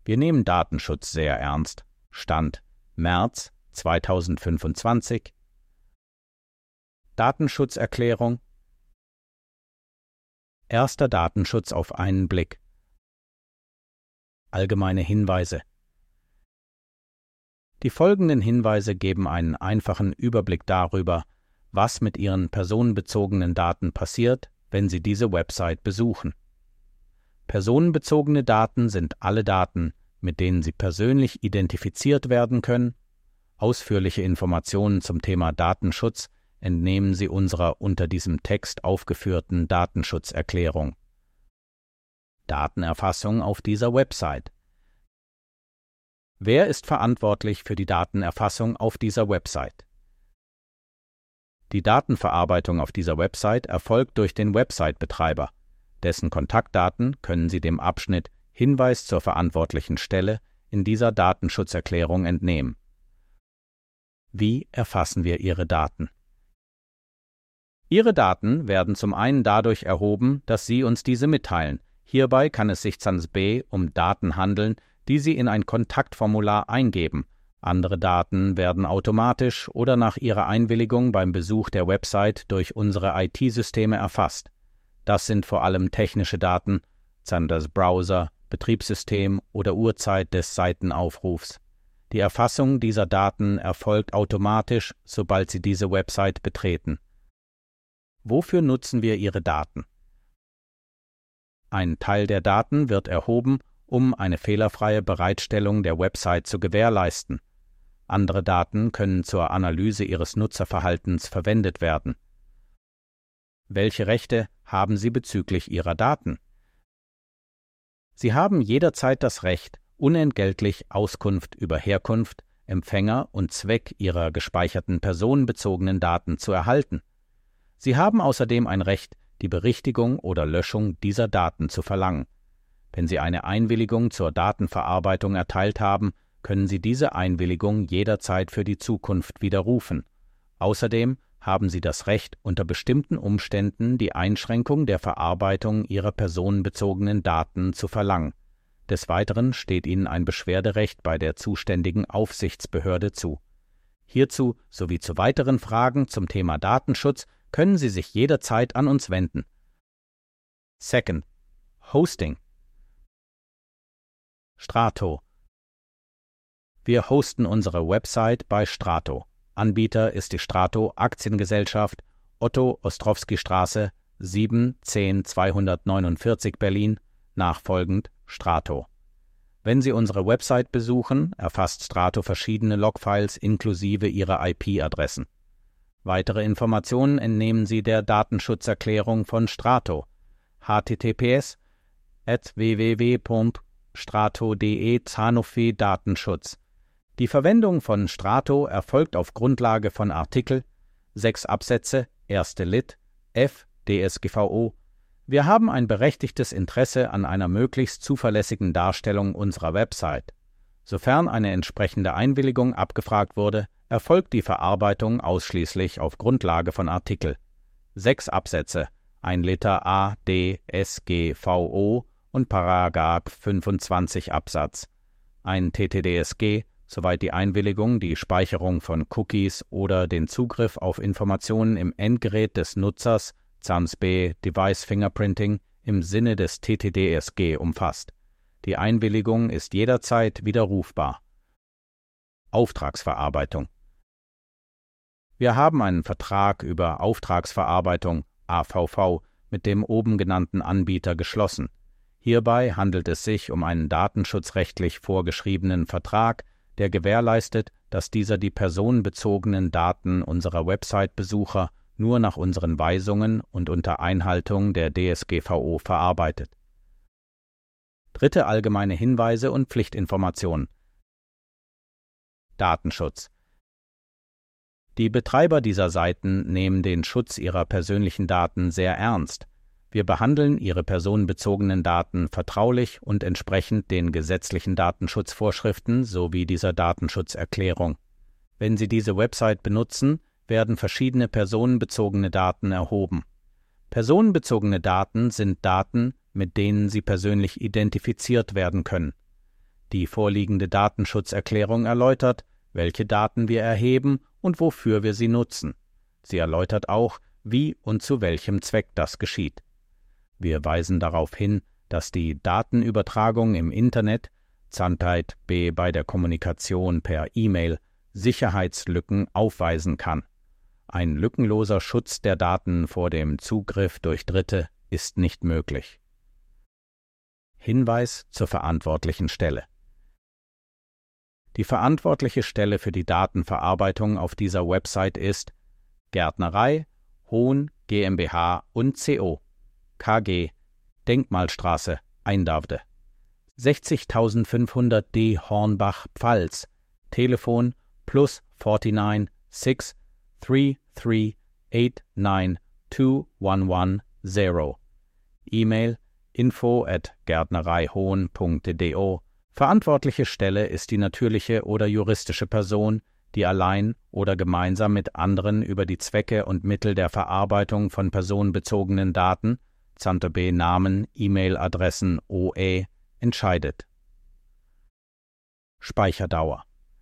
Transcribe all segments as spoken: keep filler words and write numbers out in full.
Wir nehmen Datenschutz sehr ernst. Stand März zweitausendfünfundzwanzig. Datenschutzerklärung. Erster Datenschutz auf einen Blick. Allgemeine Hinweise. Die folgenden Hinweise geben einen einfachen Überblick darüber, was mit Ihren personenbezogenen Daten passiert, wenn Sie diese Website besuchen. Personenbezogene Daten sind alle Daten, mit denen Sie persönlich identifiziert werden können. Ausführliche Informationen zum Thema Datenschutz entnehmen Sie unserer unter diesem Text aufgeführten Datenschutzerklärung. Datenerfassung auf dieser Website. Wer ist verantwortlich für die Datenerfassung auf dieser Website? Die Datenverarbeitung auf dieser Website erfolgt durch den Website-Betreiber. Dessen Kontaktdaten können Sie dem Abschnitt Hinweis zur verantwortlichen Stelle in dieser Datenschutzerklärung entnehmen. Wie erfassen wir Ihre Daten? Ihre Daten werden zum einen dadurch erhoben, dass Sie uns diese mitteilen. Hierbei kann es sich sans B um Daten handeln, die Sie in ein Kontaktformular eingeben. Andere Daten werden automatisch oder nach Ihrer Einwilligung beim Besuch der Website durch unsere I T-Systeme erfasst. Das sind vor allem technische Daten, seien das Browser, Betriebssystem oder Uhrzeit des Seitenaufrufs. Die Erfassung dieser Daten erfolgt automatisch, sobald Sie diese Website betreten. Wofür nutzen wir Ihre Daten? Ein Teil der Daten wird erhoben, um eine fehlerfreie Bereitstellung der Website zu gewährleisten. Andere Daten können zur Analyse Ihres Nutzerverhaltens verwendet werden. Welche Rechte haben Sie bezüglich Ihrer Daten? Sie haben jederzeit das Recht, unentgeltlich Auskunft über Herkunft, Empfänger und Zweck Ihrer gespeicherten personenbezogenen Daten zu erhalten. Sie haben außerdem ein Recht, die Berichtigung oder Löschung dieser Daten zu verlangen. Wenn Sie eine Einwilligung zur Datenverarbeitung erteilt haben, können Sie diese Einwilligung jederzeit für die Zukunft widerrufen. Außerdem haben Sie das Recht, unter bestimmten Umständen die Einschränkung der Verarbeitung Ihrer personenbezogenen Daten zu verlangen. Des Weiteren steht Ihnen ein Beschwerderecht bei der zuständigen Aufsichtsbehörde zu. Hierzu sowie zu weiteren Fragen zum Thema Datenschutz können Sie sich jederzeit an uns wenden. Second. Hosting. Strato. Wir hosten unsere Website bei Strato. Anbieter ist die Strato Aktiengesellschaft, Otto Ostrowski Straße, sieben zehn zweihundertneunundvierzig Berlin, nachfolgend Strato. Wenn Sie unsere Website besuchen, erfasst Strato verschiedene Logfiles inklusive ihrer I P-Adressen. Weitere Informationen entnehmen Sie der Datenschutzerklärung von Strato. h t t p s at w w w punkt strato punkt d e Sanofi Datenschutz. Die Verwendung von Strato erfolgt auf Grundlage von Artikel sechs Absätze, erste Lit, F D S G V O. Wir haben ein berechtigtes Interesse an einer möglichst zuverlässigen Darstellung unserer Website. Sofern eine entsprechende Einwilligung abgefragt wurde, erfolgt die Verarbeitung ausschließlich auf Grundlage von Artikel sechs Absätze, ein Liter A D S G V O und Paragraph fünfundzwanzig Absatz, ein T T D S G, soweit die Einwilligung die Speicherung von Cookies oder den Zugriff auf Informationen im Endgerät des Nutzers sans B Device Fingerprinting im Sinne des T T D S G umfasst. Die Einwilligung ist jederzeit widerrufbar. Auftragsverarbeitung. Wir haben einen Vertrag über Auftragsverarbeitung A V V mit dem oben genannten Anbieter geschlossen. Hierbei handelt es sich um einen datenschutzrechtlich vorgeschriebenen Vertrag, der gewährleistet, dass dieser die personenbezogenen Daten unserer Website-Besucher nur nach unseren Weisungen und unter Einhaltung der D S G V O verarbeitet. Dritte allgemeine Hinweise und Pflichtinformationen. Datenschutz. Die Betreiber dieser Seiten nehmen den Schutz ihrer persönlichen Daten sehr ernst. Wir behandeln ihre personenbezogenen Daten vertraulich und entsprechend den gesetzlichen Datenschutzvorschriften sowie dieser Datenschutzerklärung. Wenn Sie diese Website benutzen, werden verschiedene personenbezogene Daten erhoben. Personenbezogene Daten sind Daten, mit denen Sie persönlich identifiziert werden können. Die vorliegende Datenschutzerklärung erläutert, welche Daten wir erheben und wofür wir sie nutzen. Sie erläutert auch, wie und zu welchem Zweck das geschieht. Wir weisen darauf hin, dass die Datenübertragung im Internet, Zandheit b bei der Kommunikation per E-Mail, Sicherheitslücken aufweisen kann. Ein lückenloser Schutz der Daten vor dem Zugriff durch Dritte ist nicht möglich. Hinweis zur verantwortlichen Stelle. Die verantwortliche Stelle für die Datenverarbeitung auf dieser Website ist Gärtnerei Hohn GmbH und Co. K G Denkmalstraße Eindavde sechzigtausendfünfhundert D Hornbach Pfalz Telefon plus neunundvierzig sechs drei drei acht neun zwei eins eins null. E-Mail info at gärtnereihohn punkt do. Verantwortliche Stelle ist die natürliche oder juristische Person, die allein oder gemeinsam mit anderen über die Zwecke und Mittel der Verarbeitung von personenbezogenen Daten, Zante B Namen, E-Mail-Adressen, O E, entscheidet. Speicherdauer.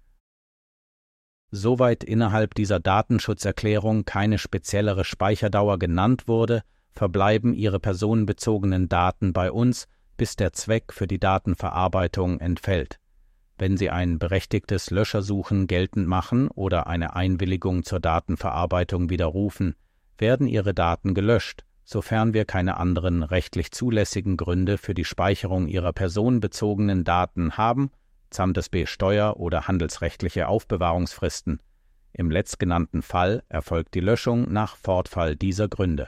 Soweit innerhalb dieser Datenschutzerklärung keine speziellere Speicherdauer genannt wurde, verbleiben Ihre personenbezogenen Daten bei uns, bis der Zweck für die Datenverarbeitung entfällt. Wenn Sie ein berechtigtes Löschersuchen geltend machen oder eine Einwilligung zur Datenverarbeitung widerrufen, werden Ihre Daten gelöscht, sofern wir keine anderen rechtlich zulässigen Gründe für die Speicherung Ihrer personenbezogenen Daten haben, Zamtes B Steuer- oder handelsrechtliche Aufbewahrungsfristen. Im letztgenannten Fall erfolgt die Löschung nach Fortfall dieser Gründe.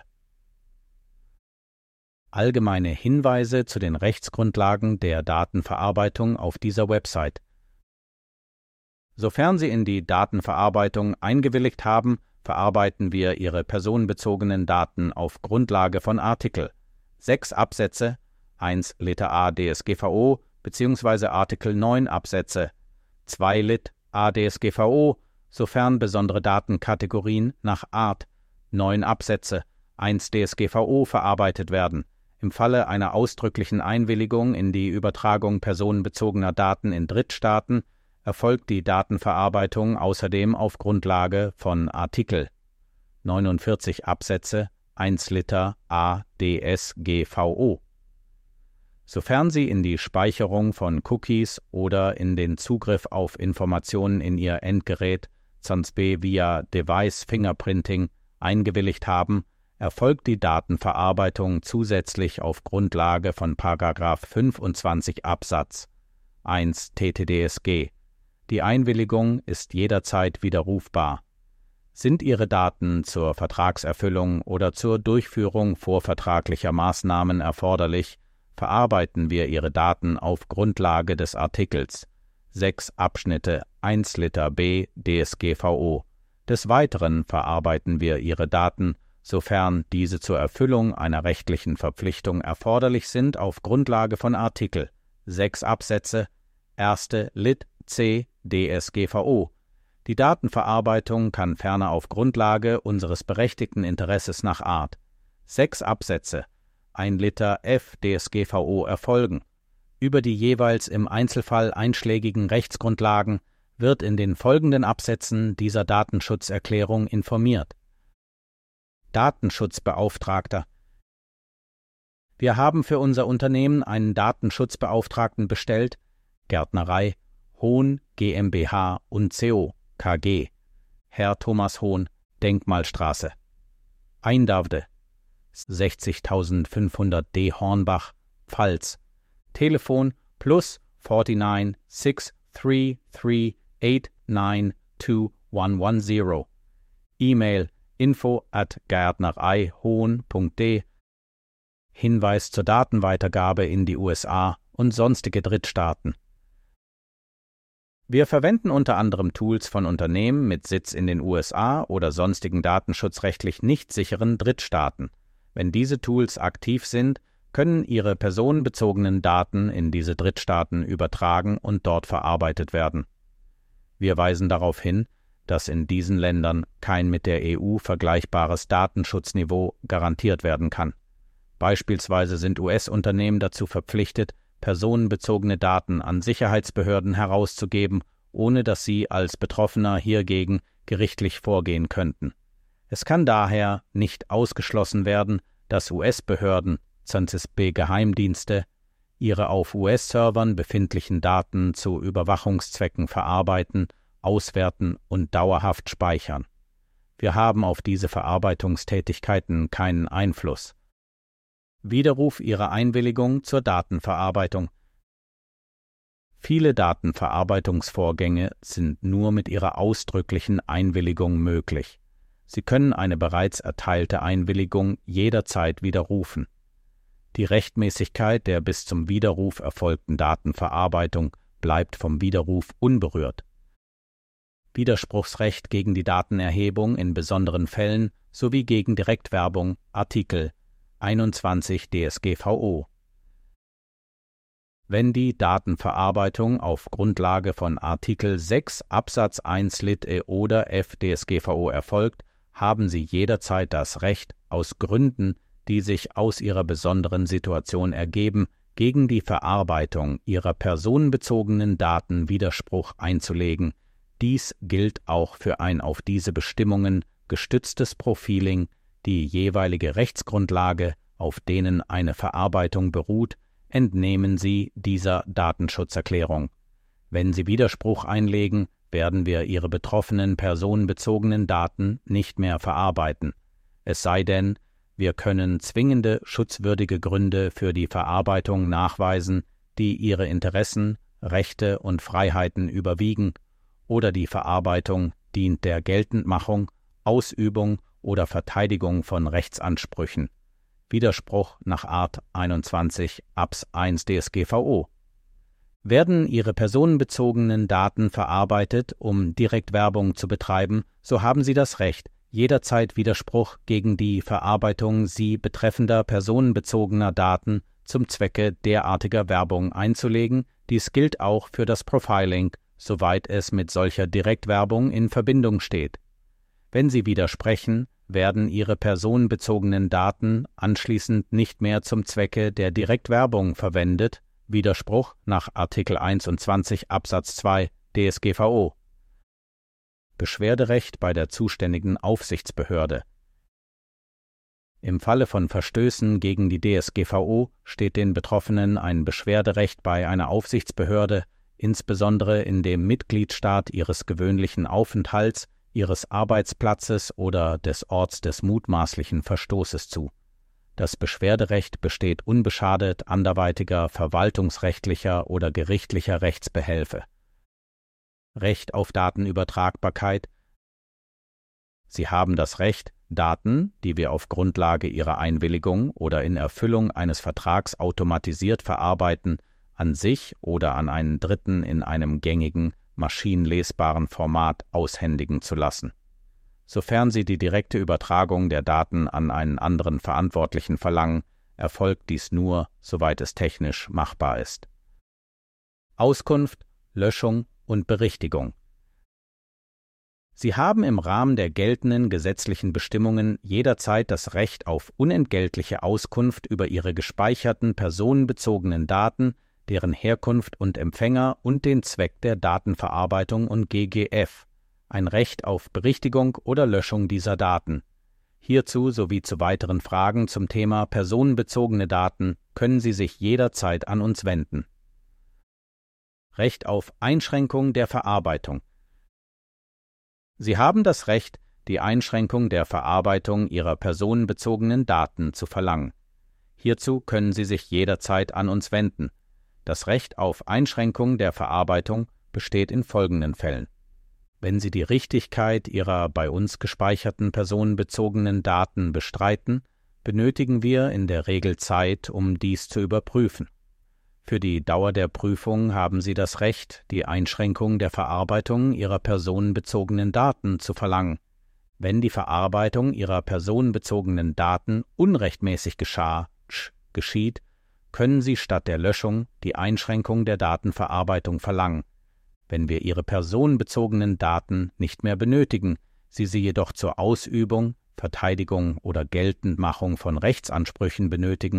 Allgemeine Hinweise zu den Rechtsgrundlagen der Datenverarbeitung auf dieser Website. Sofern Sie in die Datenverarbeitung eingewilligt haben, verarbeiten wir Ihre personenbezogenen Daten auf Grundlage von Artikel sechs Absätze eins Liter a D S G V O bzw. Artikel neun Absätze zwei Lit a D S G V O, sofern besondere Datenkategorien nach Art neun Absätze eins D S G V O verarbeitet werden. Im Falle einer ausdrücklichen Einwilligung in die Übertragung personenbezogener Daten in Drittstaaten erfolgt die Datenverarbeitung außerdem auf Grundlage von Artikel neunundvierzig Absätze eins Liter a D S G V O. Sofern Sie in die Speicherung von Cookies oder in den Zugriff auf Informationen in Ihr Endgerät, sonst B via Device Fingerprinting, eingewilligt haben, erfolgt die Datenverarbeitung zusätzlich auf Grundlage von Paragraph fünfundzwanzig Absatz eins T T D S G. Die Einwilligung ist jederzeit widerrufbar. Sind Ihre Daten zur Vertragserfüllung oder zur Durchführung vorvertraglicher Maßnahmen erforderlich, verarbeiten wir Ihre Daten auf Grundlage des Artikels sechs Abschnitte eins Liter b D S G V O. Des Weiteren verarbeiten wir Ihre Daten, sofern diese zur Erfüllung einer rechtlichen Verpflichtung erforderlich sind, auf Grundlage von Artikel sechs Absätze erste Lit c D S G V O. Die Datenverarbeitung kann ferner auf Grundlage unseres berechtigten Interesses nach Art sechs Absätze ein Liter f D S G V O erfolgen. Über die jeweils im Einzelfall einschlägigen Rechtsgrundlagen wird in den folgenden Absätzen dieser Datenschutzerklärung informiert. Datenschutzbeauftragter. Wir haben für unser Unternehmen einen Datenschutzbeauftragten bestellt, Gärtnerei Hohn GmbH und Co. K G, Herr Thomas Hohn, Denkmalstraße, Eindavde, sechzigtausendfünfhundert D Hornbach, Pfalz, Telefon plus neunundvierzig sechs drei drei acht neun zwei eins eins null. E-Mail info at gärtnereihohn punkt de. Hinweis zur Datenweitergabe in die U S A und sonstige Drittstaaten. Wir verwenden unter anderem Tools von Unternehmen mit Sitz in den U S A oder sonstigen datenschutzrechtlich nicht sicheren Drittstaaten. Wenn diese Tools aktiv sind, können ihre personenbezogenen Daten in diese Drittstaaten übertragen und dort verarbeitet werden. Wir weisen darauf hin, dass in diesen Ländern kein mit der E U vergleichbares Datenschutzniveau garantiert werden kann. Beispielsweise sind U S-Unternehmen dazu verpflichtet, personenbezogene Daten an Sicherheitsbehörden herauszugeben, ohne dass sie als Betroffener hiergegen gerichtlich vorgehen könnten. Es kann daher nicht ausgeschlossen werden, dass U S-Behörden, zum Beispiel Geheimdienste, ihre auf U S-Servern befindlichen Daten zu Überwachungszwecken verarbeiten, auswerten und dauerhaft speichern. Wir haben auf diese Verarbeitungstätigkeiten keinen Einfluss. Widerruf Ihrer Einwilligung zur Datenverarbeitung. Viele Datenverarbeitungsvorgänge sind nur mit Ihrer ausdrücklichen Einwilligung möglich. Sie können eine bereits erteilte Einwilligung jederzeit widerrufen. Die Rechtmäßigkeit der bis zum Widerruf erfolgten Datenverarbeitung bleibt vom Widerruf unberührt. Widerspruchsrecht gegen die Datenerhebung in besonderen Fällen sowie gegen Direktwerbung, Artikel einundzwanzig D S G V O. Wenn die Datenverarbeitung auf Grundlage von Artikel sechs Absatz eins Lit E oder F D S G V O erfolgt, haben Sie jederzeit das Recht, aus Gründen, die sich aus Ihrer besonderen Situation ergeben, gegen die Verarbeitung Ihrer personenbezogenen Daten Widerspruch einzulegen. Dies gilt auch für ein auf diese Bestimmungen gestütztes Profiling, die jeweilige Rechtsgrundlage, auf denen eine Verarbeitung beruht, entnehmen Sie dieser Datenschutzerklärung. Wenn Sie Widerspruch einlegen, werden wir Ihre betroffenen personenbezogenen Daten nicht mehr verarbeiten. Es sei denn, wir können zwingende schutzwürdige Gründe für die Verarbeitung nachweisen, die Ihre Interessen, Rechte und Freiheiten überwiegen, oder die Verarbeitung dient der Geltendmachung, Ausübung oder Verteidigung von Rechtsansprüchen. Widerspruch nach Art einundzwanzig Abs eins D S G V O. Werden Ihre personenbezogenen Daten verarbeitet, um Direktwerbung zu betreiben, so haben Sie das Recht, jederzeit Widerspruch gegen die Verarbeitung Sie betreffender personenbezogener Daten zum Zwecke derartiger Werbung einzulegen. Dies gilt auch für das Profiling, soweit es mit solcher Direktwerbung in Verbindung steht. Wenn Sie widersprechen, werden Ihre personenbezogenen Daten anschließend nicht mehr zum Zwecke der Direktwerbung verwendet. Widerspruch nach Artikel einundzwanzig Absatz zwei D S G V O. Beschwerderecht bei der zuständigen Aufsichtsbehörde. Im Falle von Verstößen gegen die D S G V O steht den Betroffenen ein Beschwerderecht bei einer Aufsichtsbehörde, insbesondere in dem Mitgliedstaat ihres gewöhnlichen Aufenthalts, ihres Arbeitsplatzes oder des Orts des mutmaßlichen Verstoßes zu. Das Beschwerderecht besteht unbeschadet anderweitiger verwaltungsrechtlicher oder gerichtlicher Rechtsbehelfe. Recht auf Datenübertragbarkeit. Sie haben das Recht, Daten, die wir auf Grundlage Ihrer Einwilligung oder in Erfüllung eines Vertrags automatisiert verarbeiten, an sich oder an einen Dritten in einem gängigen, maschinenlesbaren Format aushändigen zu lassen. Sofern Sie die direkte Übertragung der Daten an einen anderen Verantwortlichen verlangen, erfolgt dies nur, soweit es technisch machbar ist. Auskunft, Löschung und Berichtigung. Sie haben im Rahmen der geltenden gesetzlichen Bestimmungen jederzeit das Recht auf unentgeltliche Auskunft über Ihre gespeicherten personenbezogenen Daten, deren Herkunft und Empfänger und den Zweck der Datenverarbeitung und G G F, ein Recht auf Berichtigung oder Löschung dieser Daten. Hierzu sowie zu weiteren Fragen zum Thema personenbezogene Daten können Sie sich jederzeit an uns wenden. Recht auf Einschränkung der Verarbeitung. Sie haben das Recht, die Einschränkung der Verarbeitung Ihrer personenbezogenen Daten zu verlangen. Hierzu können Sie sich jederzeit an uns wenden. Das Recht auf Einschränkung der Verarbeitung besteht in folgenden Fällen. Wenn Sie die Richtigkeit Ihrer bei uns gespeicherten personenbezogenen Daten bestreiten, benötigen wir in der Regel Zeit, um dies zu überprüfen. Für die Dauer der Prüfung haben Sie das Recht, die Einschränkung der Verarbeitung Ihrer personenbezogenen Daten zu verlangen. Wenn die Verarbeitung Ihrer personenbezogenen Daten unrechtmäßig geschah, geschieht, können Sie statt der Löschung die Einschränkung der Datenverarbeitung verlangen. Wenn wir Ihre personenbezogenen Daten nicht mehr benötigen, Sie sie jedoch zur Ausübung, Verteidigung oder Geltendmachung von Rechtsansprüchen benötigen,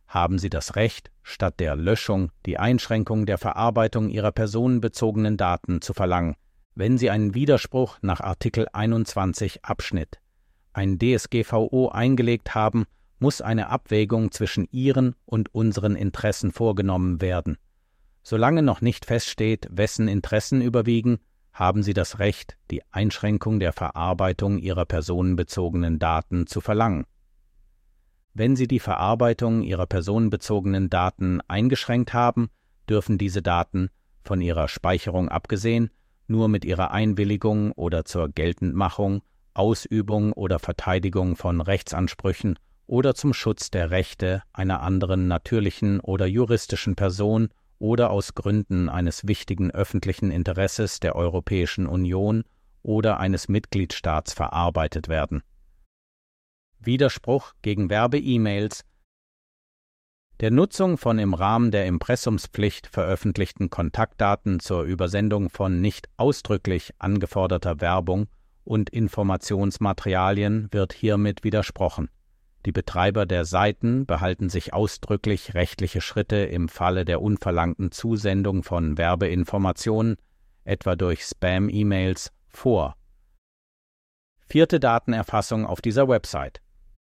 haben Sie das Recht, statt der Löschung die Einschränkung der Verarbeitung Ihrer personenbezogenen Daten zu verlangen, wenn Sie einen Widerspruch nach Artikel einundzwanzig Abschnitt ein D S G V O eingelegt haben, muss eine Abwägung zwischen Ihren und unseren Interessen vorgenommen werden. Solange noch nicht feststeht, wessen Interessen überwiegen, haben Sie das Recht, die Einschränkung der Verarbeitung Ihrer personenbezogenen Daten zu verlangen. Wenn Sie die Verarbeitung Ihrer personenbezogenen Daten eingeschränkt haben, dürfen diese Daten, von ihrer Speicherung abgesehen, nur mit Ihrer Einwilligung oder zur Geltendmachung, Ausübung oder Verteidigung von Rechtsansprüchen oder zum Schutz der Rechte einer anderen natürlichen oder juristischen Person oder aus Gründen eines wichtigen öffentlichen Interesses der Europäischen Union oder eines Mitgliedstaats verarbeitet werden. Widerspruch gegen Werbe-E-Mails. Der Nutzung von im Rahmen der Impressumspflicht veröffentlichten Kontaktdaten zur Übersendung von nicht ausdrücklich angeforderter Werbung und Informationsmaterialien wird hiermit widersprochen. Die Betreiber der Seiten behalten sich ausdrücklich rechtliche Schritte im Falle der unverlangten Zusendung von Werbeinformationen, etwa durch Spam-E-Mails, vor. Vierte Datenerfassung auf dieser Website.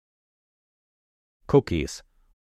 Cookies.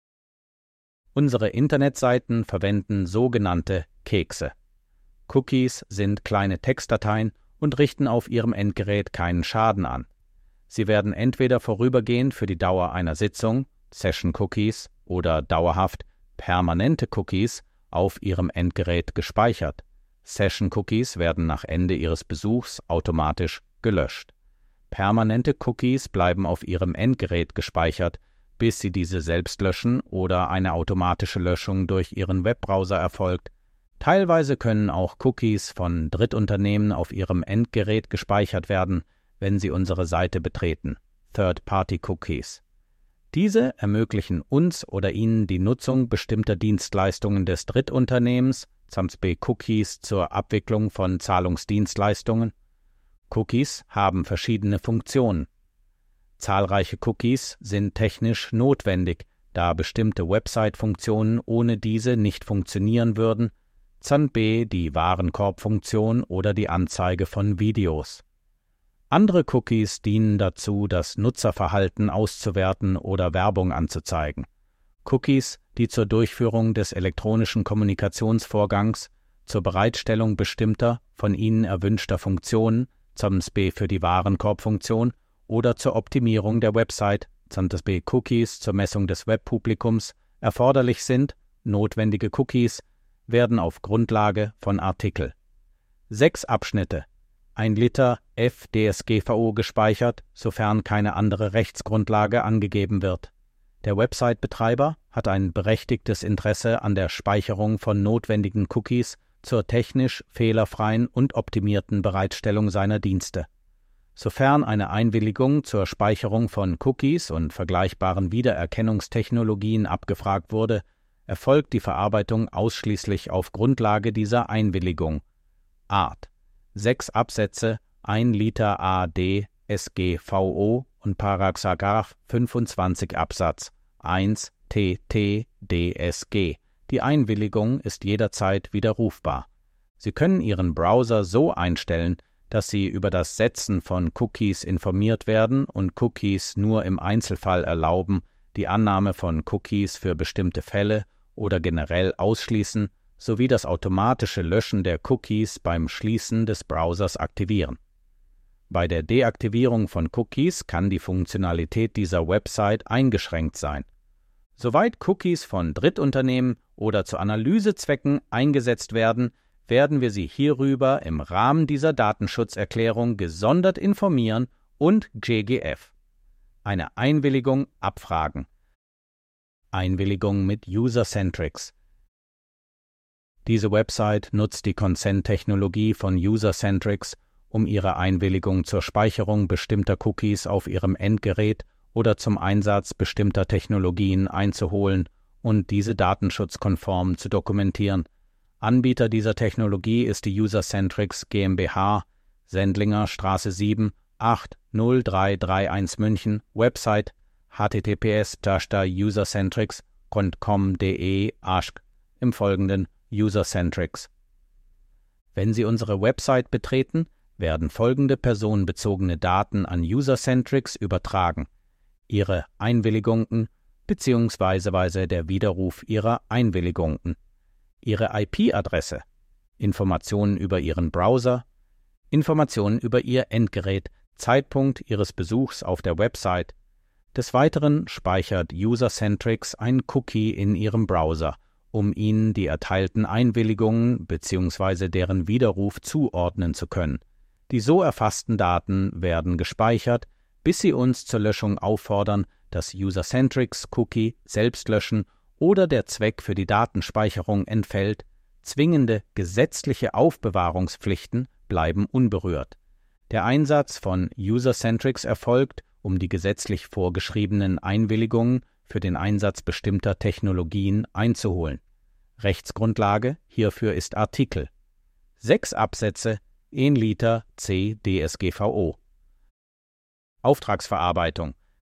Unsere Internetseiten verwenden sogenannte Kekse. Cookies sind kleine Textdateien und richten auf Ihrem Endgerät keinen Schaden an. Sie werden entweder vorübergehend für die Dauer einer Sitzung, Session Cookies, oder dauerhaft, permanente Cookies auf Ihrem Endgerät gespeichert. Session Cookies werden nach Ende Ihres Besuchs automatisch gelöscht. Permanente Cookies bleiben auf Ihrem Endgerät gespeichert, bis Sie diese selbst löschen oder eine automatische Löschung durch Ihren Webbrowser erfolgt. Teilweise können auch Cookies von Drittunternehmen auf Ihrem Endgerät gespeichert werden, wenn Sie unsere Seite betreten, Third-Party-Cookies. Diese ermöglichen uns oder Ihnen die Nutzung bestimmter Dienstleistungen des Drittunternehmens, samt Cookies zur Abwicklung von Zahlungsdienstleistungen. Cookies haben verschiedene Funktionen. Zahlreiche Cookies sind technisch notwendig, da bestimmte Website-Funktionen ohne diese nicht funktionieren würden, samt die Warenkorbfunktion oder die Anzeige von Videos. Andere Cookies dienen dazu, das Nutzerverhalten auszuwerten oder Werbung anzuzeigen. Cookies, die zur Durchführung des elektronischen Kommunikationsvorgangs, zur Bereitstellung bestimmter, von Ihnen erwünschter Funktionen, zum Beispiel für die Warenkorbfunktion, oder zur Optimierung der Website, zum Beispiel Cookies zur Messung des Webpublikums, erforderlich sind, notwendige Cookies, werden auf Grundlage von Artikel sechs Abschnitte ein Liter F D S G V O gespeichert, sofern keine andere Rechtsgrundlage angegeben wird. Der Website-Betreiber hat ein berechtigtes Interesse an der Speicherung von notwendigen Cookies zur technisch fehlerfreien und optimierten Bereitstellung seiner Dienste. Sofern eine Einwilligung zur Speicherung von Cookies und vergleichbaren Wiedererkennungstechnologien abgefragt wurde, erfolgt die Verarbeitung ausschließlich auf Grundlage dieser Einwilligung. Art: sechs Absätze, ein Liter A D S G V O und Paragraph fünfundzwanzig Absatz eins T T D S G. Die Einwilligung ist jederzeit widerrufbar. Sie können Ihren Browser so einstellen, dass Sie über das Setzen von Cookies informiert werden und Cookies nur im Einzelfall erlauben, die Annahme von Cookies für bestimmte Fälle oder generell ausschließen, sowie das automatische Löschen der Cookies beim Schließen des Browsers aktivieren. Bei der Deaktivierung von Cookies kann die Funktionalität dieser Website eingeschränkt sein. Soweit Cookies von Drittunternehmen oder zu Analysezwecken eingesetzt werden, werden wir Sie hierüber im Rahmen dieser Datenschutzerklärung gesondert informieren und G G F. Eine Einwilligung abfragen. Einwilligung mit User-Centrics. Diese Website nutzt die Consent-Technologie von User-Centrics, um ihre Einwilligung zur Speicherung bestimmter Cookies auf ihrem Endgerät oder zum Einsatz bestimmter Technologien einzuholen und diese datenschutzkonform zu dokumentieren. Anbieter dieser Technologie ist die User-Centrics GmbH, Sendlinger Straße sieben, acht null drei drei eins München, Website h t t p s slash usercentrics punkt com punkt de ask im Folgenden User-Centrics. Wenn Sie unsere Website betreten, werden folgende personenbezogene Daten an User-Centrics übertragen: Ihre Einwilligungen bzw. der Widerruf Ihrer Einwilligungen, Ihre I P-Adresse, Informationen über Ihren Browser, Informationen über Ihr Endgerät, Zeitpunkt Ihres Besuchs auf der Website. Des Weiteren speichert User-Centrics ein Cookie in Ihrem Browser, um Ihnen die erteilten Einwilligungen bzw. deren Widerruf zuordnen zu können. Die so erfassten Daten werden gespeichert, bis Sie uns zur Löschung auffordern, das User-Centrics-Cookie selbst löschen oder der Zweck für die Datenspeicherung entfällt. Zwingende gesetzliche Aufbewahrungspflichten bleiben unberührt. Der Einsatz von User-Centrics erfolgt, um die gesetzlich vorgeschriebenen Einwilligungen für den Einsatz bestimmter Technologien einzuholen. Rechtsgrundlage hierfür ist Artikel sechs Absätze ein Liter C D S G V O. Auftragsverarbeitung.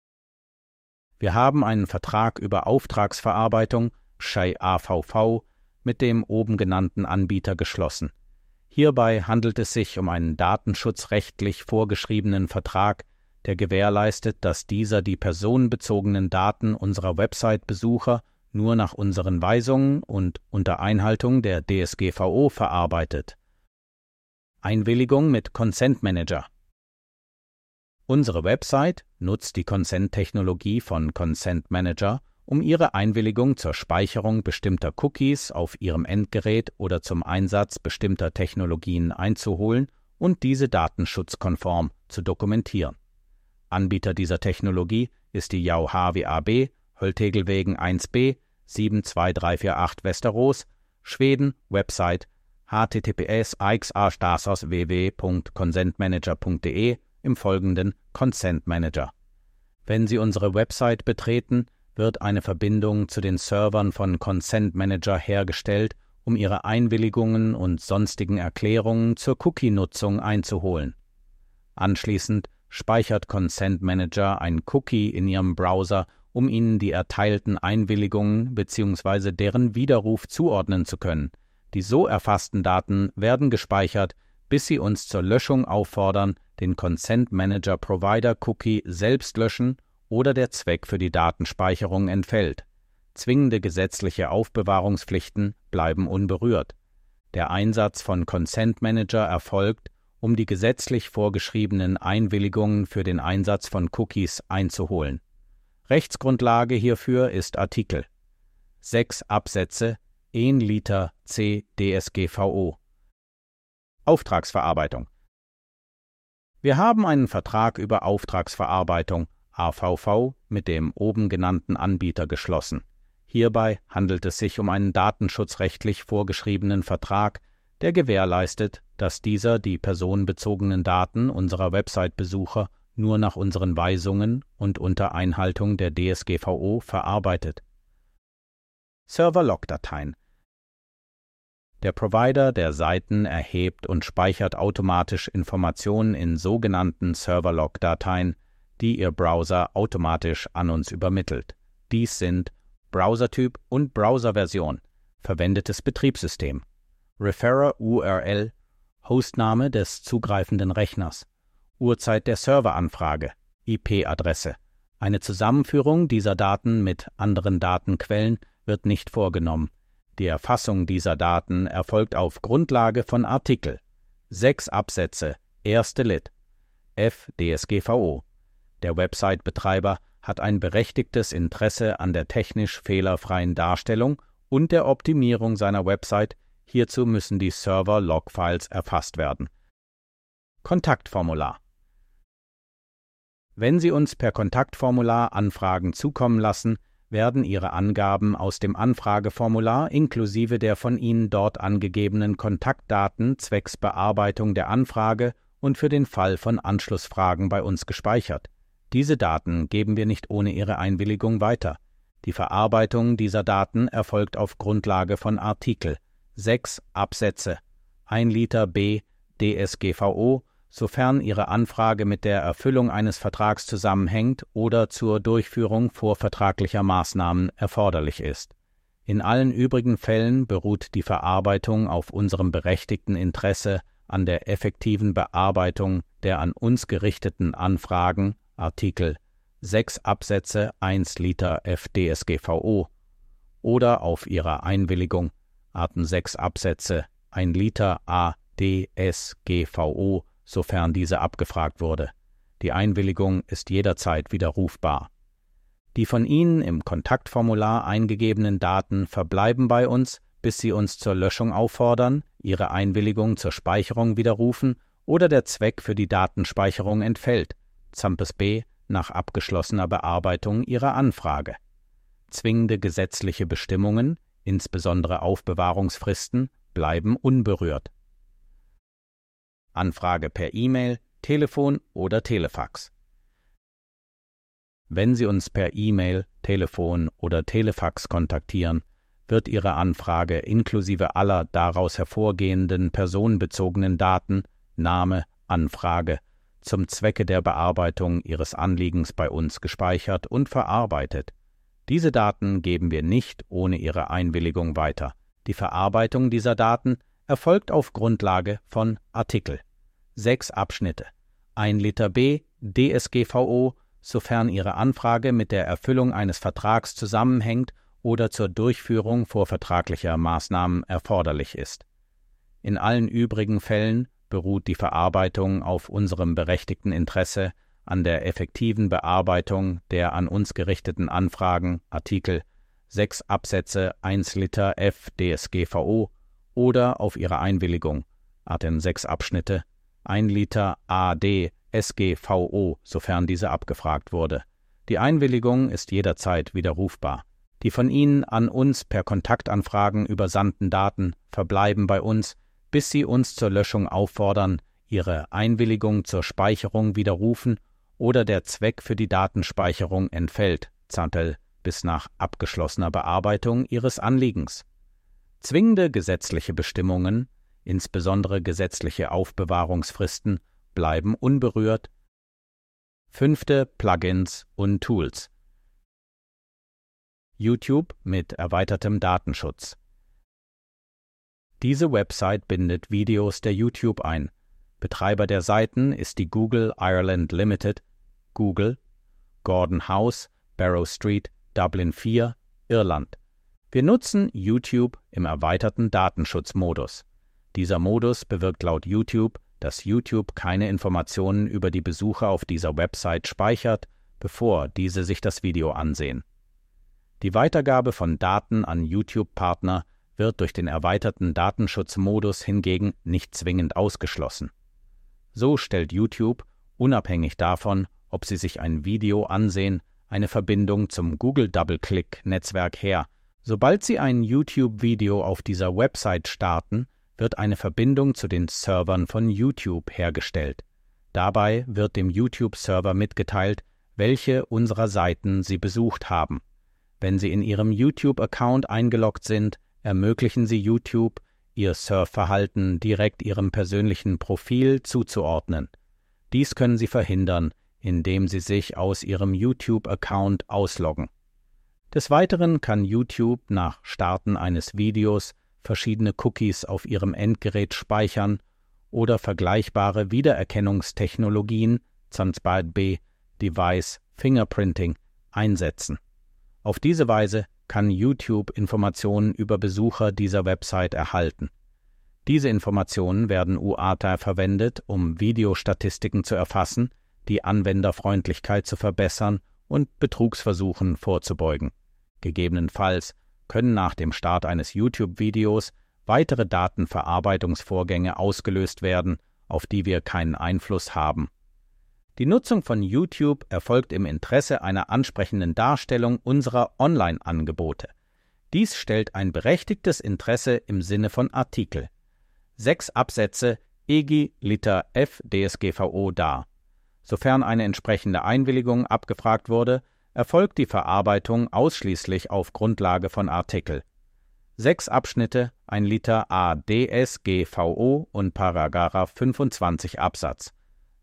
Wir haben einen Vertrag über Auftragsverarbeitung S H I A V V mit dem oben genannten Anbieter geschlossen. Hierbei handelt es sich um einen datenschutzrechtlich vorgeschriebenen Vertrag, der gewährleistet, dass dieser die personenbezogenen Daten unserer Website-Besucher nur nach unseren Weisungen und unter Einhaltung der D S G V O verarbeitet. Einwilligung mit Consent Manager. Unsere Website nutzt die Consent-Technologie von Consent Manager, um Ihre Einwilligung zur Speicherung bestimmter Cookies auf Ihrem Endgerät oder zum Einsatz bestimmter Technologien einzuholen und diese datenschutzkonform zu dokumentieren. Anbieter dieser Technologie ist die Jau H W A B, Hölltegelwegen eins b, sieben zwei drei vier acht Västerås, Schweden, Website h t t p s x a w w punkt consentmanager punkt de im Folgenden Consent Manager. Wenn Sie unsere Website betreten, wird eine Verbindung zu den Servern von Consent Manager hergestellt, um Ihre Einwilligungen und sonstigen Erklärungen zur Cookie-Nutzung einzuholen. Anschließend speichert Consent Manager ein Cookie in Ihrem Browser, um Ihnen die erteilten Einwilligungen bzw. deren Widerruf zuordnen zu können. Die so erfassten Daten werden gespeichert, bis Sie uns zur Löschung auffordern, den Consent Manager Provider Cookie selbst löschen oder der Zweck für die Datenspeicherung entfällt. Zwingende gesetzliche Aufbewahrungspflichten bleiben unberührt. Der Einsatz von Consent Manager erfolgt, um die gesetzlich vorgeschriebenen Einwilligungen für den Einsatz von Cookies einzuholen. Rechtsgrundlage hierfür ist Artikel sechs Absätze ein Liter C D S G V O. Auftragsverarbeitung. Wir haben einen Vertrag über Auftragsverarbeitung A V V mit dem oben genannten Anbieter geschlossen. Hierbei handelt es sich um einen datenschutzrechtlich vorgeschriebenen Vertrag, der gewährleistet, dass dieser die personenbezogenen Daten unserer Website-Besucher nur nach unseren Weisungen und unter Einhaltung der D S G V O verarbeitet. Server-Log-Dateien. Der Provider der Seiten erhebt und speichert automatisch Informationen in sogenannten Server-Log-Dateien, die Ihr Browser automatisch an uns übermittelt. Dies sind Browsertyp und Browserversion, verwendetes Betriebssystem, Referrer U R L, Hostname des zugreifenden Rechners, Uhrzeit der Serveranfrage, I P-Adresse. Eine Zusammenführung dieser Daten mit anderen Datenquellen wird nicht vorgenommen. Die Erfassung dieser Daten erfolgt auf Grundlage von Artikel sechs Absätze erste Lit F D S G V O. Der Website-Betreiber hat ein berechtigtes Interesse an der technisch fehlerfreien Darstellung und der Optimierung seiner Website. Hierzu müssen die Server-Log-Files erfasst werden. Kontaktformular. Wenn Sie uns per Kontaktformular Anfragen zukommen lassen, werden Ihre Angaben aus dem Anfrageformular inklusive der von Ihnen dort angegebenen Kontaktdaten zwecks Bearbeitung der Anfrage und für den Fall von Anschlussfragen bei uns gespeichert. Diese Daten geben wir nicht ohne Ihre Einwilligung weiter. Die Verarbeitung dieser Daten erfolgt auf Grundlage von Artikel sechs Absätze ein Liter B D S G V O sofern Ihre Anfrage mit der Erfüllung eines Vertrags zusammenhängt oder zur Durchführung vorvertraglicher Maßnahmen erforderlich ist. In allen übrigen Fällen beruht die Verarbeitung auf unserem berechtigten Interesse an der effektiven Bearbeitung der an uns gerichteten Anfragen, Artikel sechs Absätze eins Liter F D S G V O, oder auf Ihrer Einwilligung, Arten sechs Absätze ein Liter A D S G V O, sofern diese abgefragt wurde. Die Einwilligung ist jederzeit widerrufbar. Die von Ihnen im Kontaktformular eingegebenen Daten verbleiben bei uns, bis Sie uns zur Löschung auffordern, Ihre Einwilligung zur Speicherung widerrufen oder der Zweck für die Datenspeicherung entfällt, Zampes B, nach abgeschlossener Bearbeitung Ihrer Anfrage. Zwingende gesetzliche Bestimmungen, insbesondere Aufbewahrungsfristen, bleiben unberührt. Anfrage per E-Mail, Telefon oder Telefax. Wenn Sie uns per E-Mail, Telefon oder Telefax kontaktieren, wird Ihre Anfrage inklusive aller daraus hervorgehenden personenbezogenen Daten, Name, Anfrage, zum Zwecke der Bearbeitung Ihres Anliegens bei uns gespeichert und verarbeitet. Diese Daten geben wir nicht ohne Ihre Einwilligung weiter. Die Verarbeitung dieser Daten erfolgt auf Grundlage von Artikel sechs Abschnitte ein Liter B D S G V O, sofern Ihre Anfrage mit der Erfüllung eines Vertrags zusammenhängt oder zur Durchführung vorvertraglicher Maßnahmen erforderlich ist. In allen übrigen Fällen beruht die Verarbeitung auf unserem berechtigten Interesse an der effektiven Bearbeitung der an uns gerichteten Anfragen, Artikel sechs Absätze eins Liter F D S G V O, oder auf Ihre Einwilligung, Arten sechs Abschnitte ein Liter A D S G V O, sofern diese abgefragt wurde. Die Einwilligung ist jederzeit widerrufbar. Die von Ihnen an uns per Kontaktanfragen übersandten Daten verbleiben bei uns, bis Sie uns zur Löschung auffordern, Ihre Einwilligung zur Speicherung widerrufen oder der Zweck für die Datenspeicherung entfällt, Zantel, bis nach abgeschlossener Bearbeitung Ihres Anliegens. Zwingende gesetzliche Bestimmungen, insbesondere gesetzliche Aufbewahrungsfristen, bleiben unberührt. Fünfte Plugins und Tools. YouTube mit erweitertem Datenschutz. Diese Website bindet Videos der YouTube ein. Betreiber der Seiten ist die Google Ireland Limited, Google, Gordon House, Barrow Street, Dublin vier, Irland. Wir nutzen YouTube im erweiterten Datenschutzmodus. Dieser Modus bewirkt laut YouTube, dass YouTube keine Informationen über die Besucher auf dieser Website speichert, bevor diese sich das Video ansehen. Die Weitergabe von Daten an YouTube-Partner wird durch den erweiterten Datenschutzmodus hingegen nicht zwingend ausgeschlossen. So stellt YouTube, unabhängig davon, ob Sie sich ein Video ansehen, eine Verbindung zum Google-Double-Click-Netzwerk her. Sobald Sie ein YouTube-Video auf dieser Website starten, wird eine Verbindung zu den Servern von YouTube hergestellt. Dabei wird dem YouTube-Server mitgeteilt, welche unserer Seiten Sie besucht haben. Wenn Sie in Ihrem YouTube-Account eingeloggt sind, ermöglichen Sie YouTube, Ihr Surfverhalten direkt Ihrem persönlichen Profil zuzuordnen. Dies können Sie verhindern, indem Sie sich aus Ihrem YouTube-Account ausloggen. Des Weiteren kann YouTube nach Starten eines Videos verschiedene Cookies auf Ihrem Endgerät speichern oder vergleichbare Wiedererkennungstechnologien, zum Beispiel Device Fingerprinting, einsetzen. Auf diese Weise kann YouTube Informationen über Besucher dieser Website erhalten. Diese Informationen werden U A T A verwendet, um Videostatistiken zu erfassen, die Anwenderfreundlichkeit zu verbessern und Betrugsversuchen vorzubeugen. Gegebenenfalls können nach dem Start eines YouTube-Videos weitere Datenverarbeitungsvorgänge ausgelöst werden, auf die wir keinen Einfluss haben. Die Nutzung von YouTube erfolgt im Interesse einer ansprechenden Darstellung unserer Online-Angebote. Dies stellt ein berechtigtes Interesse im Sinne von Artikel sechs Absätze E G Liter F D S G V O dar. Sofern eine entsprechende Einwilligung abgefragt wurde, erfolgt die Verarbeitung ausschließlich auf Grundlage von Artikel sechs Abschnitte ein Liter A D S G V O und Paragraph fünfundzwanzig Absatz,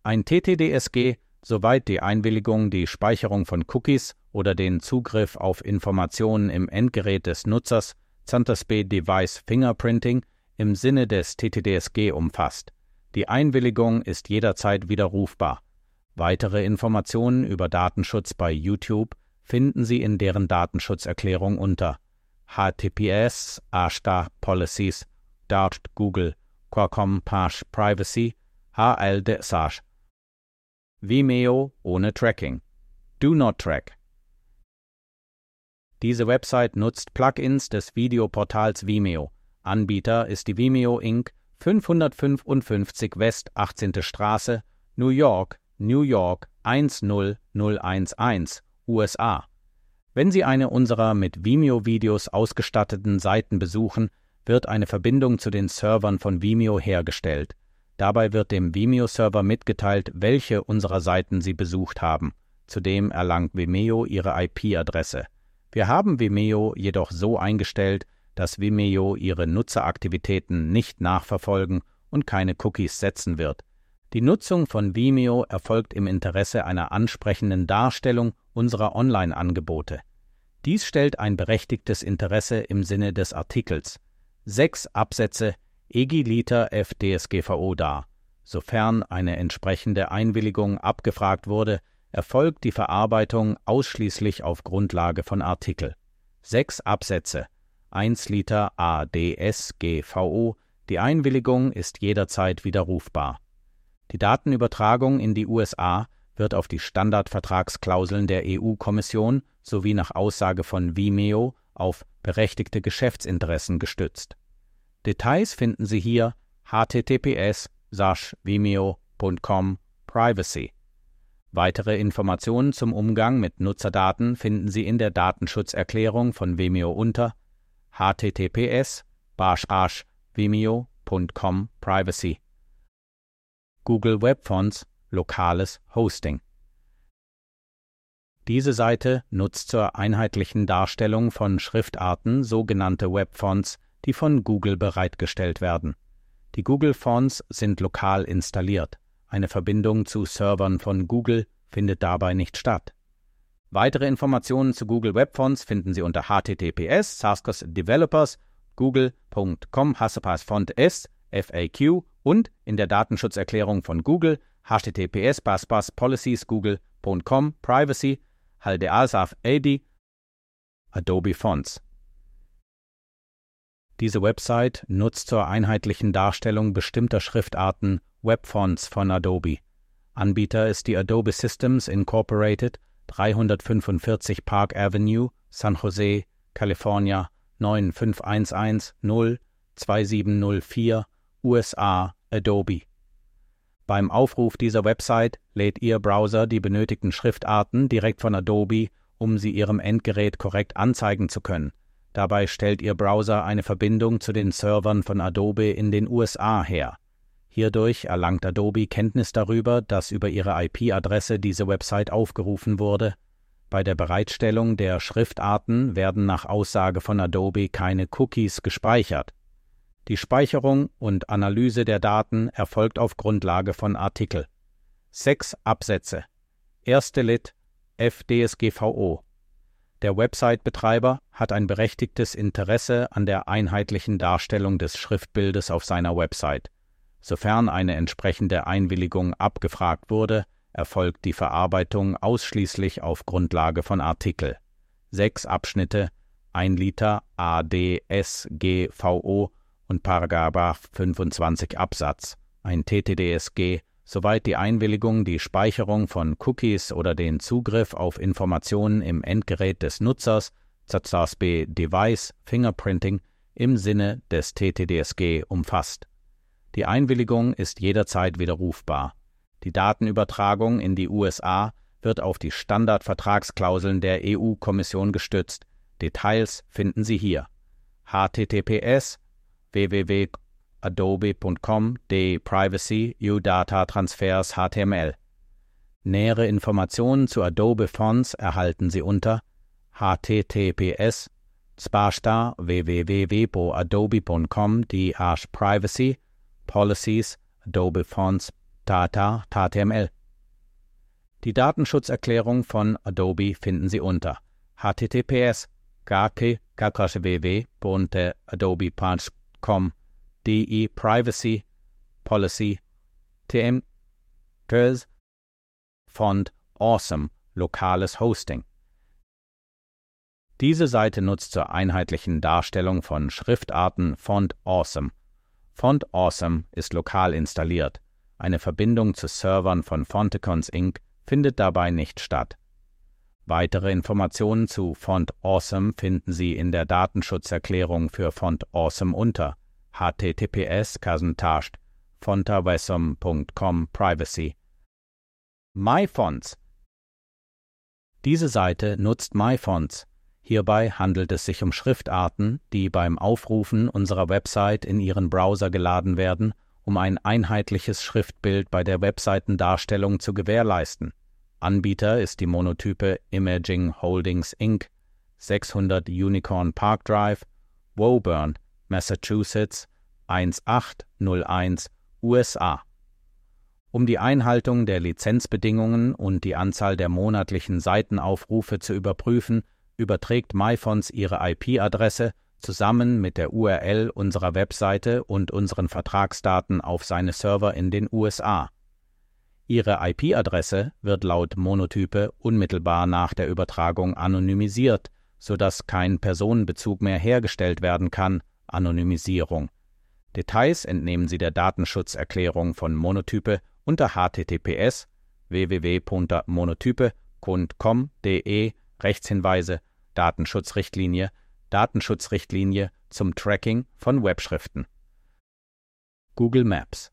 Ein T T D S G, soweit die Einwilligung, die Speicherung von Cookies oder den Zugriff auf Informationen im Endgerät des Nutzers, Xanthospe Device Fingerprinting, im Sinne des T T D S G umfasst. Die Einwilligung ist jederzeit widerrufbar. Weitere Informationen über Datenschutz bei YouTube finden Sie in deren Datenschutzerklärung unter h t t p s slash policies dot google punkt com slash privacy h l d slash Vimeo ohne Tracking. Do not track. Diese Website nutzt Plugins des Videoportals Vimeo. Anbieter ist die Vimeo Incorporated fünfhundertfünfundfünfzig West achtzehnte Straße, New York, New York eins null null eins eins, U S A. Wenn Sie eine unserer mit Vimeo-Videos ausgestatteten Seiten besuchen, wird eine Verbindung zu den Servern von Vimeo hergestellt. Dabei wird dem Vimeo-Server mitgeteilt, welche unserer Seiten Sie besucht haben. Zudem erlangt Vimeo Ihre I P-Adresse. Wir haben Vimeo jedoch so eingestellt, dass Vimeo Ihre Nutzeraktivitäten nicht nachverfolgen und keine Cookies setzen wird. Die Nutzung von Vimeo erfolgt im Interesse einer ansprechenden Darstellung unserer Online-Angebote. Dies stellt ein berechtigtes Interesse im Sinne des Artikels sechs Absätze E G Liter F D S G V O dar. Sofern eine entsprechende Einwilligung abgefragt wurde, erfolgt die Verarbeitung ausschließlich auf Grundlage von Artikel sechs Absätze eins Liter A D S G V O. Die Einwilligung ist jederzeit widerrufbar. Die Datenübertragung in die U S A wird auf die Standardvertragsklauseln der E U-Kommission sowie nach Aussage von Vimeo auf berechtigte Geschäftsinteressen gestützt. Details finden Sie hier h t t p s slash vimeo punkt com privacy. Weitere Informationen zum Umgang mit Nutzerdaten finden Sie in der Datenschutzerklärung von Vimeo unter h t t p s slash vimeo punkt com privacy. Google Web Fonts, lokales Hosting. Diese Seite nutzt zur einheitlichen Darstellung von Schriftarten sogenannte Webfonts, die von Google bereitgestellt werden. Die Google Fonts sind lokal installiert. Eine Verbindung zu Servern von Google findet dabei nicht statt. Weitere Informationen zu Google Web Fonts finden Sie unter h t t p s slash developers google punkt com slash font s F A Q und in der Datenschutzerklärung von Google h t t p s slash policies google punkt com privacy H D A S A F A D Adobe Fonts. Diese Website nutzt zur einheitlichen Darstellung bestimmter Schriftarten Webfonts von Adobe. Anbieter ist die Adobe Systems Incorporated, dreihundertfünfundvierzig Park Avenue, San Jose, California neun fünf eins eins null zwei sieben null vier, U S A, Adobe. Beim Aufruf dieser Website lädt Ihr Browser die benötigten Schriftarten direkt von Adobe, um sie Ihrem Endgerät korrekt anzeigen zu können. Dabei stellt Ihr Browser eine Verbindung zu den Servern von Adobe in den U S A her. Hierdurch erlangt Adobe Kenntnis darüber, dass über Ihre I P-Adresse diese Website aufgerufen wurde. Bei der Bereitstellung der Schriftarten werden nach Aussage von Adobe keine Cookies gespeichert. Die Speicherung und Analyse der Daten erfolgt auf Grundlage von Artikel sechs Absätze Erste Lit F D S G V O. Der Website-Betreiber hat ein berechtigtes Interesse an der einheitlichen Darstellung des Schriftbildes auf seiner Website. Sofern eine entsprechende Einwilligung abgefragt wurde, erfolgt die Verarbeitung ausschließlich auf Grundlage von Artikel sechs Abschnitte ein Liter A D S G V O und Paragraph fünfundzwanzig Absatz, ein T T D S G, soweit die Einwilligung, die Speicherung von Cookies oder den Zugriff auf Informationen im Endgerät des Nutzers, Xanthospe Device Fingerprinting, im Sinne des T T D S G umfasst. Die Einwilligung ist jederzeit widerrufbar. Die Datenübertragung in die U S A wird auf die Standardvertragsklauseln der E U-Kommission gestützt. Details finden Sie hier. h t t p s w w w punkt adobe punkt com slash privacy u data transfers h t m l. Nähere Informationen zu Adobe Fonts erhalten Sie unter h t t p s slash w w w punkt adobe punkt com slash privacy policies Adobe Fonts Data H T M L. Die Datenschutzerklärung von Adobe finden Sie unter h t t p s w w w punkt adobe punkt com de privacy policy tm ters font awesome lokales Hosting. Diese Seite nutzt zur einheitlichen Darstellung von Schriftarten Font Awesome. Font Awesome ist lokal installiert. Eine Verbindung zu Servern von Fonticons Incorporated findet dabei nicht statt. Weitere Informationen zu Font Awesome finden Sie in der Datenschutzerklärung für Font Awesome unter h t t p s kasentasht fontawesome punkt com privacy. MyFonts. Diese Seite nutzt MyFonts. Hierbei handelt es sich um Schriftarten, die beim Aufrufen unserer Website in Ihren Browser geladen werden, um ein einheitliches Schriftbild bei der Webseitendarstellung zu gewährleisten. Anbieter ist die Monotype Imaging Holdings Incorporated, sechshundert Unicorn Park Drive, Woburn, Massachusetts, eins acht null eins, U S A. Um die Einhaltung der Lizenzbedingungen und die Anzahl der monatlichen Seitenaufrufe zu überprüfen, überträgt MyFonts ihre I P-Adresse zusammen mit der U R L unserer Webseite und unseren Vertragsdaten auf seine Server in den U S A. Ihre I P-Adresse wird laut Monotype unmittelbar nach der Übertragung anonymisiert, sodass kein Personenbezug mehr hergestellt werden kann, Anonymisierung. Details entnehmen Sie der Datenschutzerklärung von Monotype unter h t t p s w w w punkt monotype punkt com punkt de Rechtshinweise, Datenschutzrichtlinie, Datenschutzrichtlinie zum Tracking von Webschriften. Google Maps.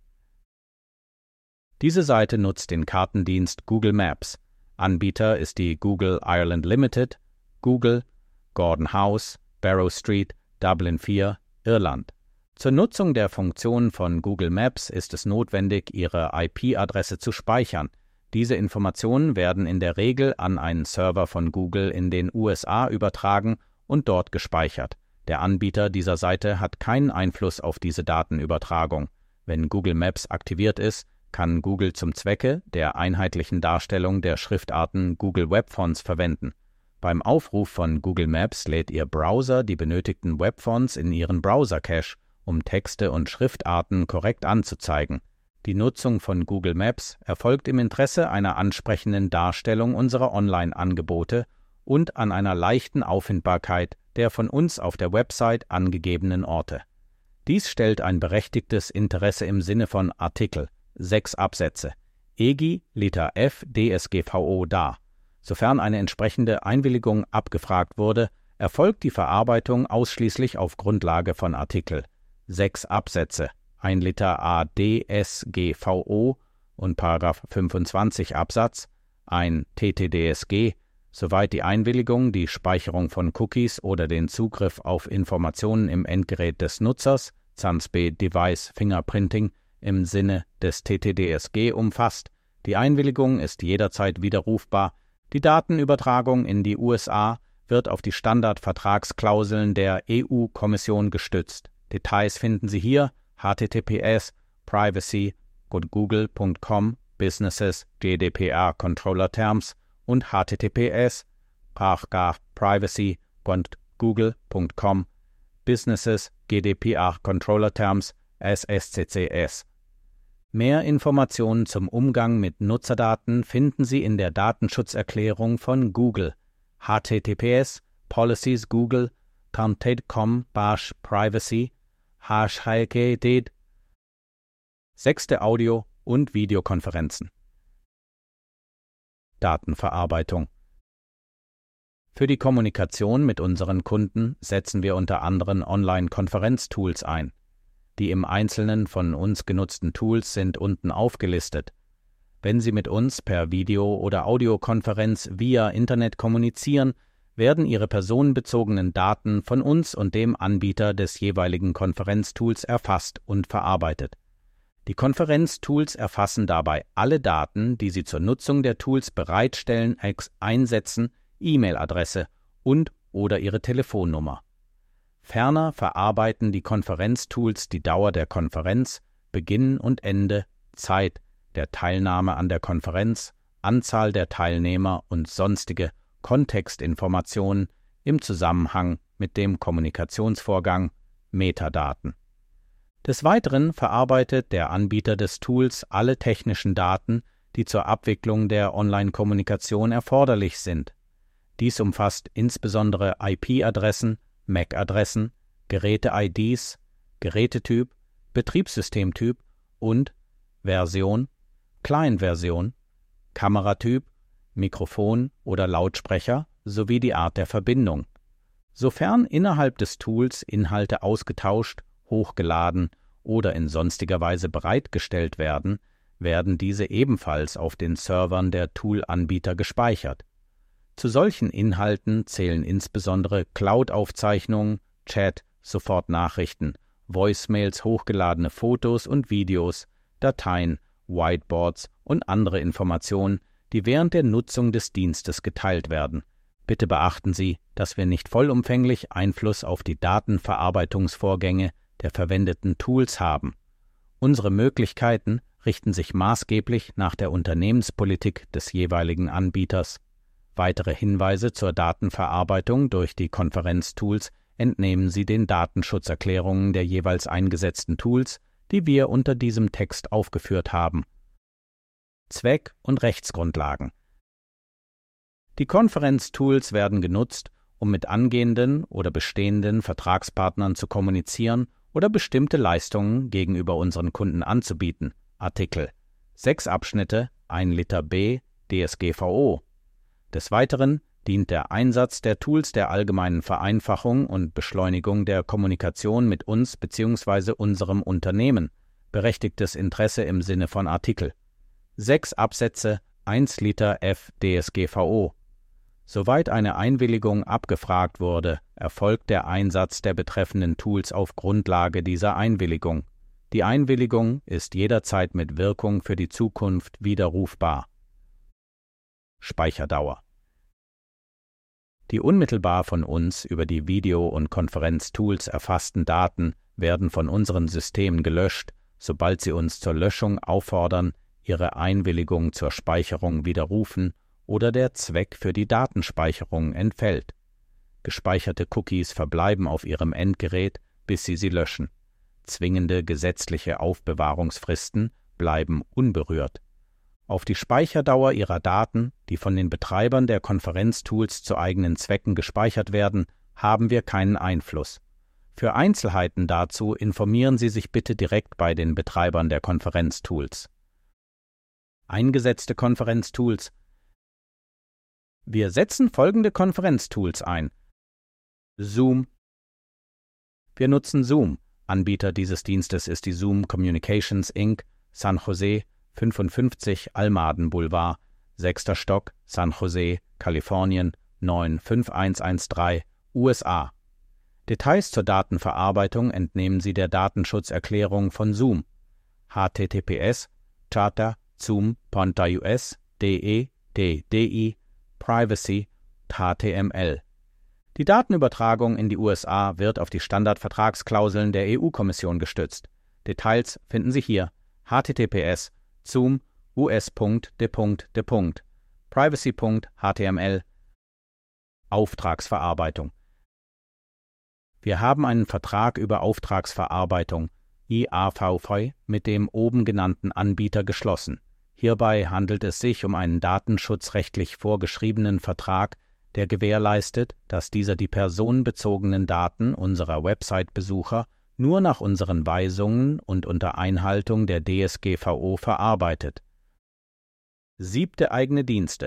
Diese Seite nutzt den Kartendienst Google Maps. Anbieter ist die Google Ireland Limited, Google, Gordon House, Barrow Street, Dublin vier, Irland. Zur Nutzung der Funktion von Google Maps ist es notwendig, Ihre I P-Adresse zu speichern. Diese Informationen werden in der Regel an einen Server von Google in den U S A übertragen und dort gespeichert. Der Anbieter dieser Seite hat keinen Einfluss auf diese Datenübertragung. Wenn Google Maps aktiviert ist, kann Google zum Zwecke der einheitlichen Darstellung der Schriftarten Google Web Fonts verwenden. Beim Aufruf von Google Maps lädt Ihr Browser die benötigten Webfonts in Ihren Browser-Cache, um Texte und Schriftarten korrekt anzuzeigen. Die Nutzung von Google Maps erfolgt im Interesse einer ansprechenden Darstellung unserer Online-Angebote und an einer leichten Auffindbarkeit der von uns auf der Website angegebenen Orte. Dies stellt ein berechtigtes Interesse im Sinne von Artikel sechs Absätze E G I Liter F D S G V O dar. Sofern eine entsprechende Einwilligung abgefragt wurde, erfolgt die Verarbeitung ausschließlich auf Grundlage von Artikel sechs Absätze ein Liter A D S G V O und Paragraph fünfundzwanzig Absatz, ein T T D S G, soweit die Einwilligung die Speicherung von Cookies oder den Zugriff auf Informationen im Endgerät des Nutzers, sans B Device Fingerprinting, im Sinne des T T D S G umfasst. Die Einwilligung ist jederzeit widerrufbar. Die Datenübertragung in die U S A wird auf die Standardvertragsklauseln der E U-Kommission gestützt. Details finden Sie hier h t t p s privacy punkt google punkt com businesses G D P R Controller Terms und h t t p s privacy punkt google punkt com businesses G D P R Controller Terms S S C C S. Mehr Informationen zum Umgang mit Nutzerdaten finden Sie in der Datenschutzerklärung von Google h t t p s policies google punkt com slash privacy hashhalkedet. Sechste Audio- und Videokonferenzen. Datenverarbeitung. Für die Kommunikation mit unseren Kunden setzen wir unter anderem Online-Konferenztools ein. Die im Einzelnen von uns genutzten Tools sind unten aufgelistet. Wenn Sie mit uns per Video- oder Audiokonferenz via Internet kommunizieren, werden Ihre personenbezogenen Daten von uns und dem Anbieter des jeweiligen Konferenztools erfasst und verarbeitet. Die Konferenztools erfassen dabei alle Daten, die Sie zur Nutzung der Tools bereitstellen, einsetzen, E-Mail-Adresse und oder Ihre Telefonnummer. Ferner verarbeiten die Konferenztools die Dauer der Konferenz, Beginn und Ende, Zeit, der Teilnahme an der Konferenz, Anzahl der Teilnehmer und sonstige Kontextinformationen im Zusammenhang mit dem Kommunikationsvorgang, Metadaten. Des Weiteren verarbeitet der Anbieter des Tools alle technischen Daten, die zur Abwicklung der Online-Kommunikation erforderlich sind. Dies umfasst insbesondere I P-Adressen, M A C-Adressen, Geräte-I Ds, Gerätetyp, Betriebssystemtyp und Version, Client-Version, Kameratyp, Mikrofon oder Lautsprecher sowie die Art der Verbindung. Sofern innerhalb des Tools Inhalte ausgetauscht, hochgeladen oder in sonstiger Weise bereitgestellt werden, werden diese ebenfalls auf den Servern der Tool-Anbieter gespeichert. Zu solchen Inhalten zählen insbesondere Cloud-Aufzeichnungen, Chat, Sofortnachrichten, Voicemails, hochgeladene Fotos und Videos, Dateien, Whiteboards und andere Informationen, die während der Nutzung des Dienstes geteilt werden. Bitte beachten Sie, dass wir nicht vollumfänglich Einfluss auf die Datenverarbeitungsvorgänge der verwendeten Tools haben. Unsere Möglichkeiten richten sich maßgeblich nach der Unternehmenspolitik des jeweiligen Anbieters. Weitere Hinweise zur Datenverarbeitung durch die Konferenztools entnehmen Sie den Datenschutzerklärungen der jeweils eingesetzten Tools, die wir unter diesem Text aufgeführt haben. Zweck und Rechtsgrundlagen. Die Konferenztools werden genutzt, um mit angehenden oder bestehenden Vertragspartnern zu kommunizieren oder bestimmte Leistungen gegenüber unseren Kunden anzubieten. Artikel sechs Abschnitte eins Liter B D S G V O. Des Weiteren dient der Einsatz der Tools der allgemeinen Vereinfachung und Beschleunigung der Kommunikation mit uns bzw. unserem Unternehmen. Berechtigtes Interesse im Sinne von Artikel sechs Absätze eins Liter F D S G V O. Soweit eine Einwilligung abgefragt wurde, erfolgt der Einsatz der betreffenden Tools auf Grundlage dieser Einwilligung. Die Einwilligung ist jederzeit mit Wirkung für die Zukunft widerrufbar. Speicherdauer. Die unmittelbar von uns über die Video- und Konferenztools erfassten Daten werden von unseren Systemen gelöscht, sobald sie uns zur Löschung auffordern, ihre Einwilligung zur Speicherung widerrufen oder der Zweck für die Datenspeicherung entfällt. Gespeicherte Cookies verbleiben auf Ihrem Endgerät, bis Sie sie löschen. Zwingende gesetzliche Aufbewahrungsfristen bleiben unberührt. Auf die Speicherdauer Ihrer Daten, die von den Betreibern der Konferenztools zu eigenen Zwecken gespeichert werden, haben wir keinen Einfluss. Für Einzelheiten dazu informieren Sie sich bitte direkt bei den Betreibern der Konferenztools. Eingesetzte Konferenztools. Wir setzen folgende Konferenztools ein. Zoom. Wir nutzen Zoom. Anbieter dieses Dienstes ist die Zoom Communications Incorporated, San Jose, fünfundfünfzig Almaden Boulevard, sechster Stock, San Jose, Kalifornien, neun fünf eins eins drei, U S A. Details zur Datenverarbeitung entnehmen Sie der Datenschutzerklärung von Zoom. H T T P S Charter zoom punkt U S D E D D I Privacy H T M L. Die Datenübertragung in die U S A wird auf die Standardvertragsklauseln der E U-Kommission gestützt. Details finden Sie hier. H T T P S zoom U S punkt D punkt D punkt Privacy punkt H T M L. Auftragsverarbeitung. Wir haben einen Vertrag über Auftragsverarbeitung I A V V mit dem oben genannten Anbieter geschlossen. Hierbei handelt es sich um einen datenschutzrechtlich vorgeschriebenen Vertrag, der gewährleistet, dass dieser die personenbezogenen Daten unserer Website-Besucher nur nach unseren Weisungen und unter Einhaltung der D S G V O verarbeitet. Siebte eigene Dienste.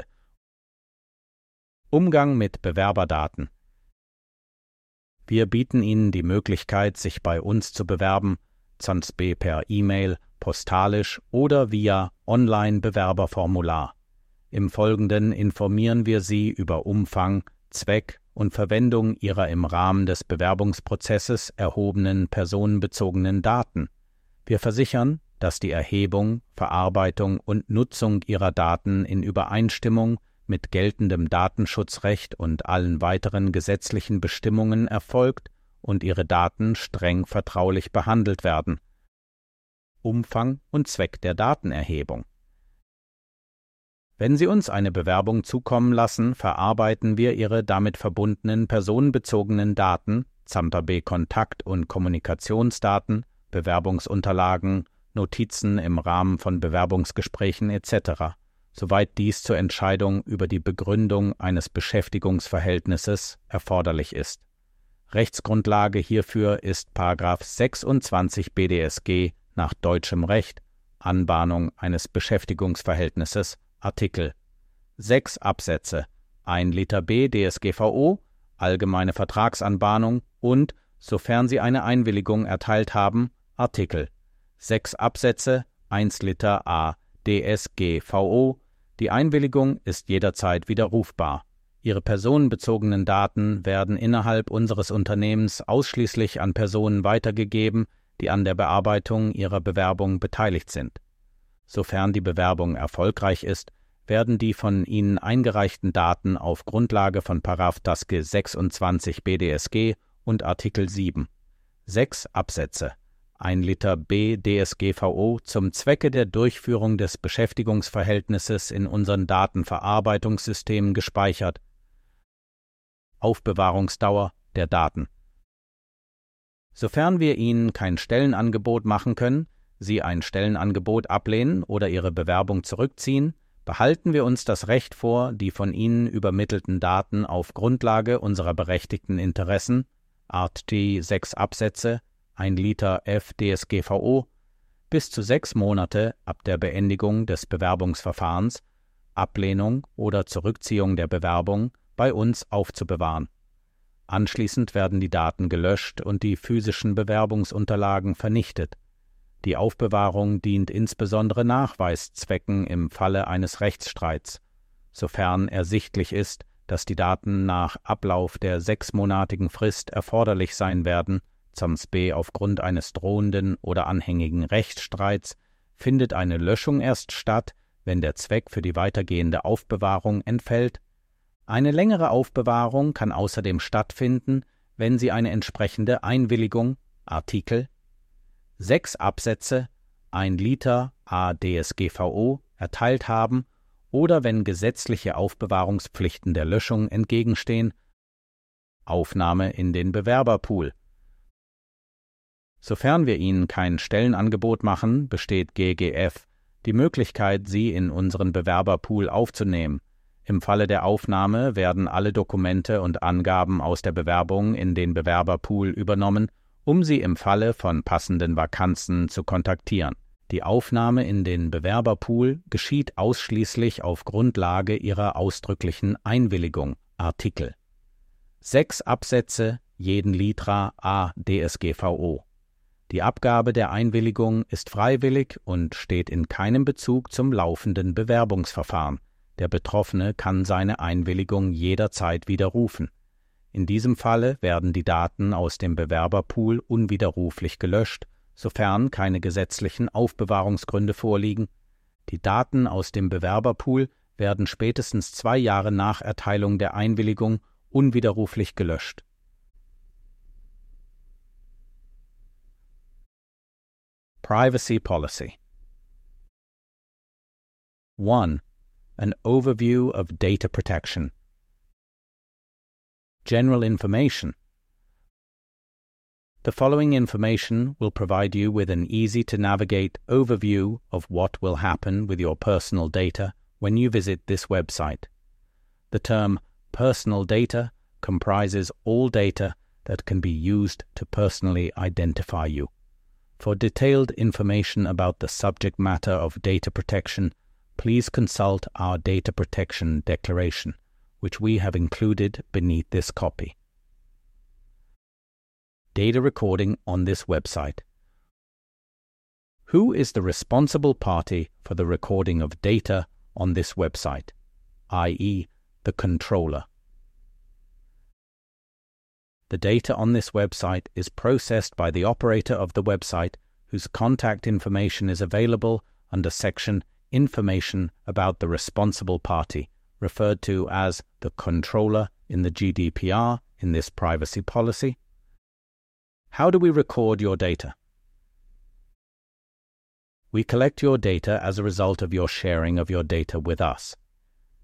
Umgang mit Bewerberdaten. Wir bieten Ihnen die Möglichkeit, sich bei uns zu bewerben, sonst per E-Mail, postalisch oder via Online-Bewerberformular. Im Folgenden informieren wir Sie über Umfang, Zweck und Verwendung Ihrer im Rahmen des Bewerbungsprozesses erhobenen personenbezogenen Daten. Wir versichern, dass die Erhebung, Verarbeitung und Nutzung Ihrer Daten in Übereinstimmung mit geltendem Datenschutzrecht und allen weiteren gesetzlichen Bestimmungen erfolgt und Ihre Daten streng vertraulich behandelt werden. Umfang und Zweck der Datenerhebung. Wenn Sie uns eine Bewerbung zukommen lassen, verarbeiten wir Ihre damit verbundenen personenbezogenen Daten samt Kontakt- und Kommunikationsdaten, Bewerbungsunterlagen, Notizen im Rahmen von Bewerbungsgesprächen et cetera, soweit dies zur Entscheidung über die Begründung eines Beschäftigungsverhältnisses erforderlich ist. Rechtsgrundlage hierfür ist Paragraph sechsundzwanzig B D S G nach deutschem Recht, Anbahnung eines Beschäftigungsverhältnisses, Artikel sechs Absätze, ein Liter B D S G V O, allgemeine Vertragsanbahnung und, sofern Sie eine Einwilligung erteilt haben, Artikel sechs Absätze, eins Liter A D S G V O. Die Einwilligung ist jederzeit widerrufbar. Ihre personenbezogenen Daten werden innerhalb unseres Unternehmens ausschließlich an Personen weitergegeben, die an der Bearbeitung Ihrer Bewerbung beteiligt sind. Sofern die Bewerbung erfolgreich ist, werden die von Ihnen eingereichten Daten auf Grundlage von Paragraph sechsundzwanzig B D S G und Artikel sieben, sechs Absätze, ein Liter B D S G V O zum Zwecke der Durchführung des Beschäftigungsverhältnisses in unseren Datenverarbeitungssystemen gespeichert. Aufbewahrungsdauer der Daten. Sofern wir Ihnen kein Stellenangebot machen können, Sie ein Stellenangebot ablehnen oder Ihre Bewerbung zurückziehen, behalten wir uns das Recht vor, die von Ihnen übermittelten Daten auf Grundlage unserer berechtigten Interessen, Art T sechs Absätze, ein Liter F D S G V O, bis zu sechs Monate ab der Beendigung des Bewerbungsverfahrens, Ablehnung oder Zurückziehung der Bewerbung bei uns aufzubewahren. Anschließend werden die Daten gelöscht und die physischen Bewerbungsunterlagen vernichtet. Die Aufbewahrung dient insbesondere Nachweiszwecken im Falle eines Rechtsstreits, sofern ersichtlich ist, dass die Daten nach Ablauf der sechsmonatigen Frist erforderlich sein werden. Zams B. Aufgrund eines drohenden oder anhängigen Rechtsstreits findet eine Löschung erst statt, wenn der Zweck für die weitergehende Aufbewahrung entfällt. Eine längere Aufbewahrung kann außerdem stattfinden, wenn Sie eine entsprechende Einwilligung, Artikel sechs Absätze, ein Liter A D S G V O erteilt haben oder wenn gesetzliche Aufbewahrungspflichten der Löschung entgegenstehen, Aufnahme in den Bewerberpool. Sofern wir Ihnen kein Stellenangebot machen, besteht G G F die Möglichkeit, Sie in unseren Bewerberpool aufzunehmen. Im Falle der Aufnahme werden alle Dokumente und Angaben aus der Bewerbung in den Bewerberpool übernommen, um Sie im Falle von passenden Vakanzen zu kontaktieren. Die Aufnahme in den Bewerberpool geschieht ausschließlich auf Grundlage Ihrer ausdrücklichen Einwilligung, Artikel sechs Absätze, jeden Liter A D S G V O. Die Abgabe der Einwilligung ist freiwillig und steht in keinem Bezug zum laufenden Bewerbungsverfahren. Der Betroffene kann seine Einwilligung jederzeit widerrufen. In diesem Falle werden die Daten aus dem Bewerberpool unwiderruflich gelöscht, sofern keine gesetzlichen Aufbewahrungsgründe vorliegen. Die Daten aus dem Bewerberpool werden spätestens zwei Jahre nach Erteilung der Einwilligung unwiderruflich gelöscht. Privacy Policy. one. An overview of data protection. General information. The following information will provide you with an easy-to-navigate overview of what will happen with your personal data when you visit this website. The term personal data comprises all data that can be used to personally identify you. For detailed information about the subject matter of data protection, please consult our Data Protection Declaration, which we have included beneath this copy. Data recording on this website. Who is the responsible party for the recording of data on this website, that is, the controller? The data on this website is processed by the operator of the website, whose contact information is available under section Information about the responsible party, referred to as the controller in the G D P R in this privacy policy. How do we record your data? We collect your data as a result of your sharing of your data with us.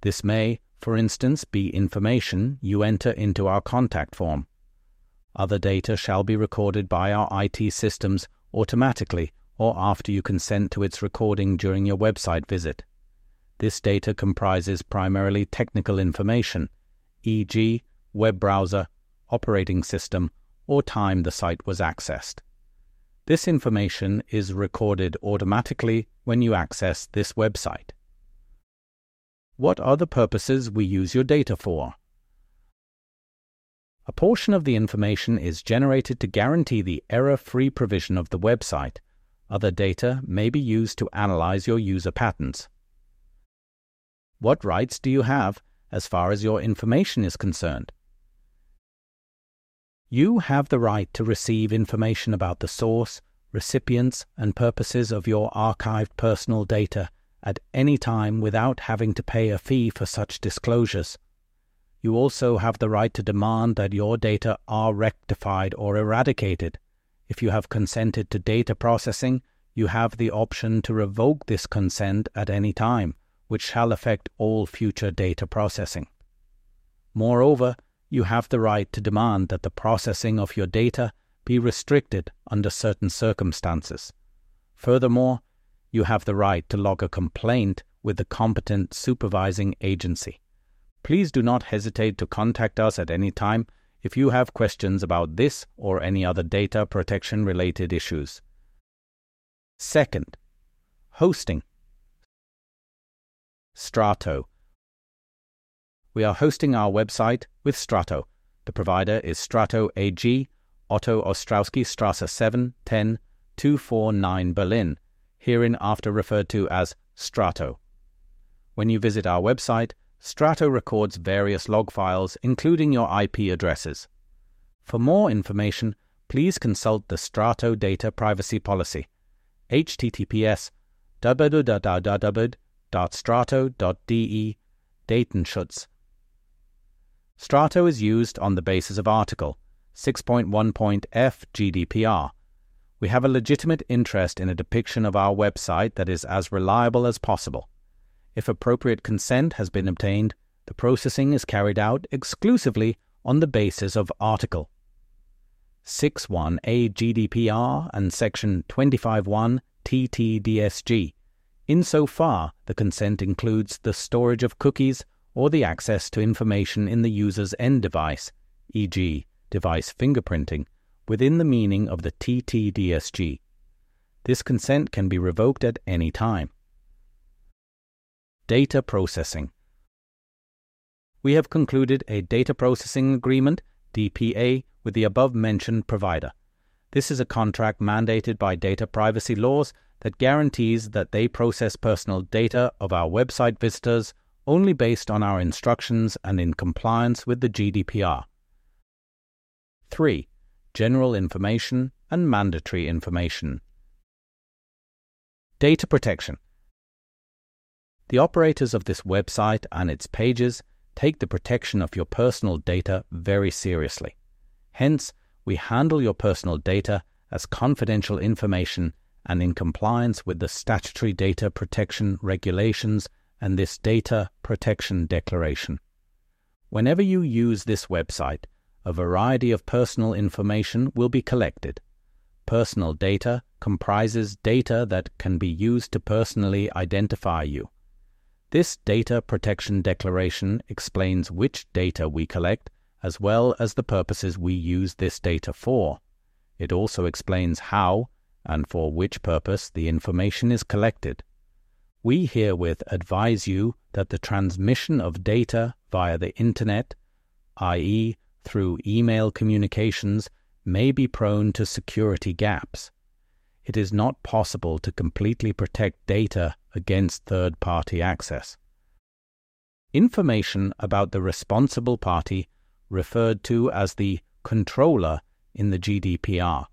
This may, for instance, be information you enter into our contact form. Other data shall be recorded by our I T systems automatically or after you consent to its recording during your website visit. This data comprises primarily technical information, for example, web browser, operating system, or time the site was accessed. This information is recorded automatically when you access this website. What are the purposes we use your data for? A portion of the information is generated to guarantee the error-free provision of the website. Other data may be used to analyze your user patterns. What rights do you have as far as your information is concerned? You have the right to receive information about the source, recipients, and purposes of your archived personal data at any time without having to pay a fee for such disclosures. You also have the right to demand that your data are rectified or eradicated. If you have consented to data processing, you have the option to revoke this consent at any time, which shall affect all future data processing. Moreover, you have the right to demand that the processing of your data be restricted under certain circumstances. Furthermore, you have the right to log a complaint with the competent supervising agency. Please do not hesitate to contact us at any time if you have questions about this or any other data protection-related issues. Second, hosting. Strato. We are hosting our website with Strato. The provider is Strato A G, Otto Ostrowski Strasse seven, ten, two forty-nine Berlin, hereinafter referred to as Strato. When you visit our website, Strato records various log files, including your I P addresses. For more information, please consult the Strato Data Privacy Policy, h t t p s w w w dot strato dot d e, Datenschutz. Strato is used on the basis of Article six point one point f G D P R. We have a legitimate interest in a depiction of our website that is as reliable as possible. If appropriate consent has been obtained, the processing is carried out exclusively on the basis of Article six point one A G D P R and Section twenty-five point one T T D S G, insofar the consent includes the storage of cookies or the access to information in the user's end device, for example, device fingerprinting, within the meaning of the T T D S G. This consent can be revoked at any time. Data processing. We have concluded a data processing agreement, D P A, with the above-mentioned provider. This is a contract mandated by data privacy laws that guarantees that they process personal data of our website visitors only based on our instructions and in compliance with the G D P R. three. General information and mandatory information. Data protection. The operators of this website and its pages take the protection of your personal data very seriously. Hence, we handle your personal data as confidential information and in compliance with the statutory data protection regulations and this data protection declaration. Whenever you use this website, a variety of personal information will be collected. Personal data comprises data that can be used to personally identify you. This data protection declaration explains which data we collect, as well as the purposes we use this data for. It also explains how and for which purpose the information is collected. We herewith advise you that the transmission of data via the Internet, that is, through email communications, may be prone to security gaps. It is not possible to completely protect data against third-party access. Information about the responsible party, referred to as the controller in the G D P R.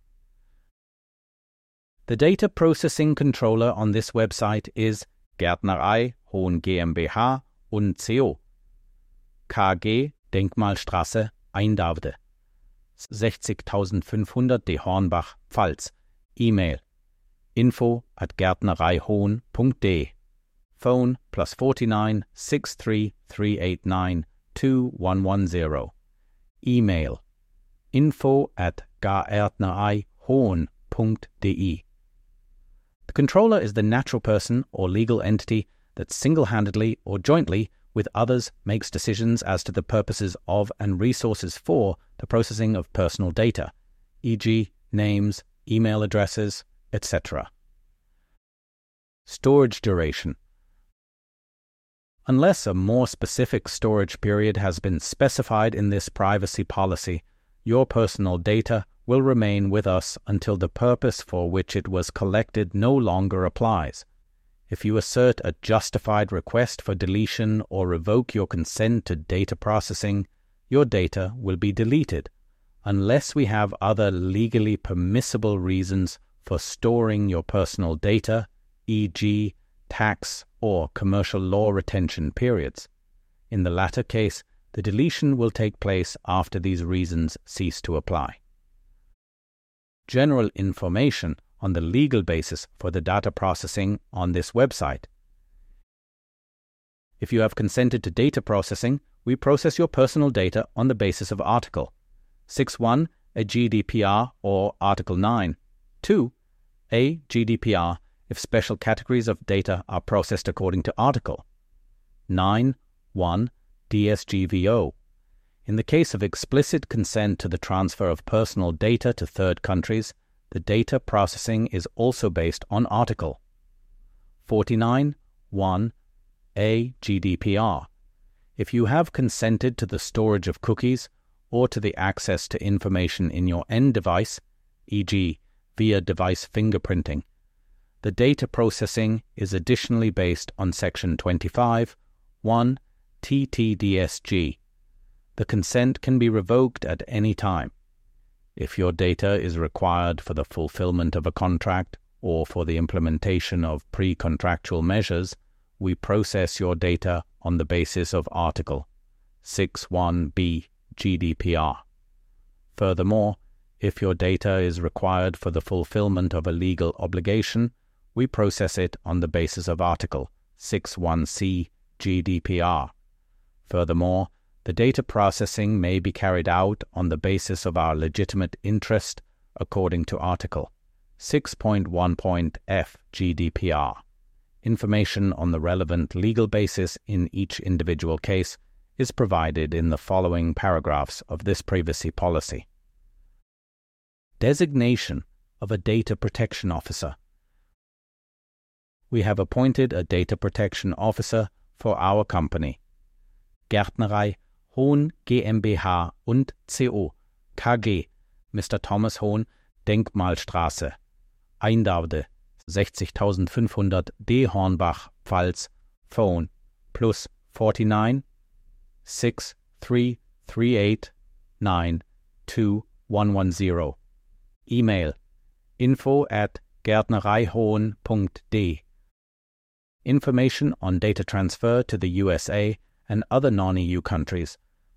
The data processing controller on this website is Gärtnerei Hohn GmbH und Co. K G Denkmalstraße Eindavde sechzigtausendfünfhundert D Hornbach, Pfalz. E-Mail info at gärtnereihohn punkt de. phone plus forty-nine, six three three eight nine, two one one zero. Email info at gärtnereihohn punkt de. The controller is the natural person or legal entity that single-handedly or jointly with others makes decisions as to the purposes of and resources for the processing of personal data, for example names, email addresses, et cetera. Storage duration. Unless a more specific storage period has been specified in this privacy policy, your personal data will remain with us until the purpose for which it was collected no longer applies. If you assert a justified request for deletion or revoke your consent to data processing, your data will be deleted, unless we have other legally permissible reasons for storing your personal data, for example tax or commercial law retention periods. In the latter case, the deletion will take place after these reasons cease to apply. General information on the legal basis for the data processing on this website. If you have consented to data processing, we process your personal data on the basis of Article six one A G D P R or Article nine, two A G D P R if special categories of data are processed according to Article nine one D S G V O. In the case of explicit consent to the transfer of personal data to third countries, the data processing is also based on Article forty-nine one A G D P R. If you have consented to the storage of cookies or to the access to information in your end device, for example via device fingerprinting, the data processing is additionally based on Section twenty-five one T T D S G. The consent can be revoked at any time. If your data is required for the fulfillment of a contract or for the implementation of pre-contractual measures, we process your data on the basis of Article six one B G D P R. Furthermore, if your data is required for the fulfillment of a legal obligation, we process it on the basis of Article six one C G D P R. Furthermore, the data processing may be carried out on the basis of our legitimate interest according to Article six point one F G D P R. Information on the relevant legal basis in each individual case is provided in the following paragraphs of this privacy policy. Designation of a data protection officer. We have appointed a data protection officer for our company. Gärtnerei Hohn GmbH und Co. K G, Mister Thomas Hohn, Denkmalstraße, Eindarde, sechzigtausendfünfhundert D Hornbach, Pfalz, Phone, plus forty-nine, six three three eight nine, two one one zero. Email info at gärtnereihohn punkt de. Information on data transfer to the U S A and other non-E U countries.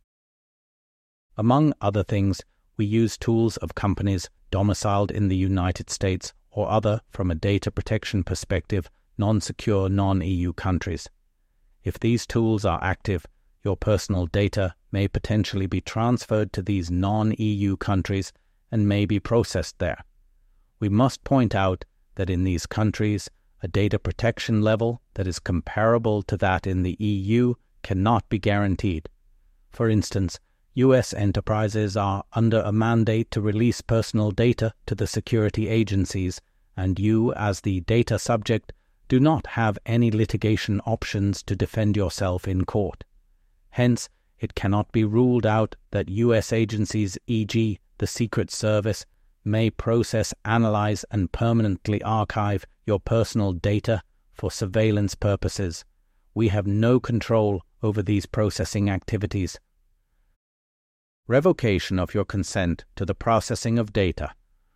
Among other things, we use tools of companies domiciled in the United States or other, from a data protection perspective, non-secure non-E U countries. If these tools are active, your personal data may potentially be transferred to these non-E U countries and may be processed there. We must point out that in these countries, a data protection level that is comparable to that in the E U cannot be guaranteed. For instance, U S enterprises are under a mandate to release personal data to the security agencies, and you, as the data subject, do not have any litigation options to defend yourself in court. Hence, it cannot be ruled out that U S agencies, for example the Secret Service, may process, analyze, and permanently archive your personal data for surveillance purposes. We have no control over these processing activities. Revocation of your consent to the processing of data.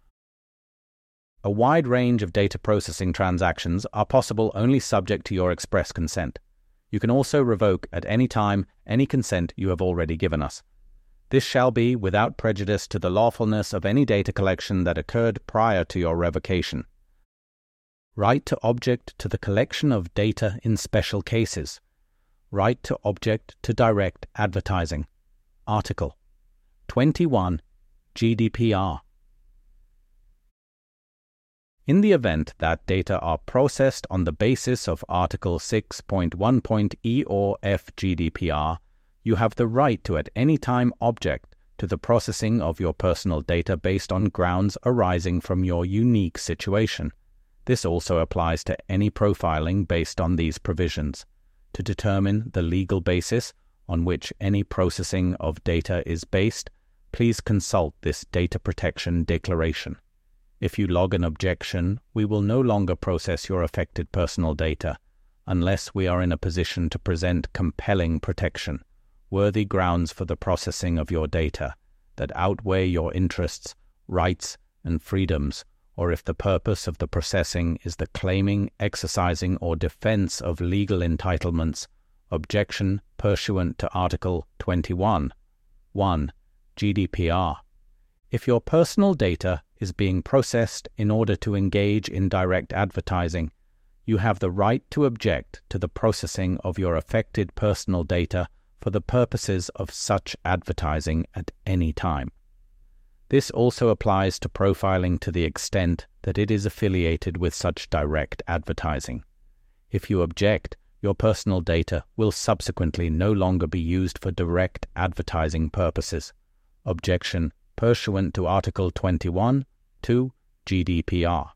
A wide range of data processing transactions are possible only subject to your express consent. You can also revoke at any time any consent you have already given us. This shall be without prejudice to the lawfulness of any data collection that occurred prior to your revocation. Right to object to the collection of data in special cases. Right to object to direct advertising. Article twenty-one G D P R. In the event that data are processed on the basis of Article six point one E or F G D P R, you have the right to at any time object to the processing of your personal data based on grounds arising from your unique situation. This also applies to any profiling based on these provisions. To determine the legal basis on which any processing of data is based, please consult this Data Protection Declaration. If you log an objection, we will no longer process your affected personal data unless we are in a position to present compelling protection, worthy grounds for the processing of your data that outweigh your interests, rights, and freedoms, or if the purpose of the processing is the claiming, exercising, or defense of legal entitlements. Objection pursuant to Article twenty-one one G D P R. If your personal data is being processed in order to engage in direct advertising, you have the right to object to the processing of your affected personal data for the purposes of such advertising at any time. This also applies to profiling to the extent that it is affiliated with such direct advertising. If you object, your personal data will subsequently no longer be used for direct advertising purposes. Objection pursuant to Article twenty-one two G D P R.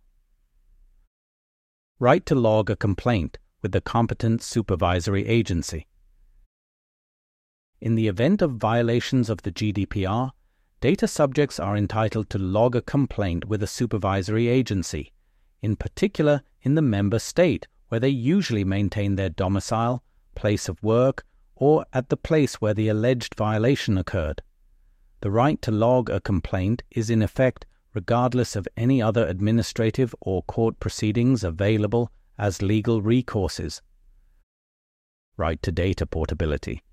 Right to log a complaint with the competent supervisory agency. In the event of violations of the G D P R, data subjects are entitled to log a complaint with a supervisory agency, in particular in the member state where they usually maintain their domicile, place of work, or at the place where the alleged violation occurred. The right to log a complaint is in effect regardless of any other administrative or court proceedings available as legal recourses. Right to data portability.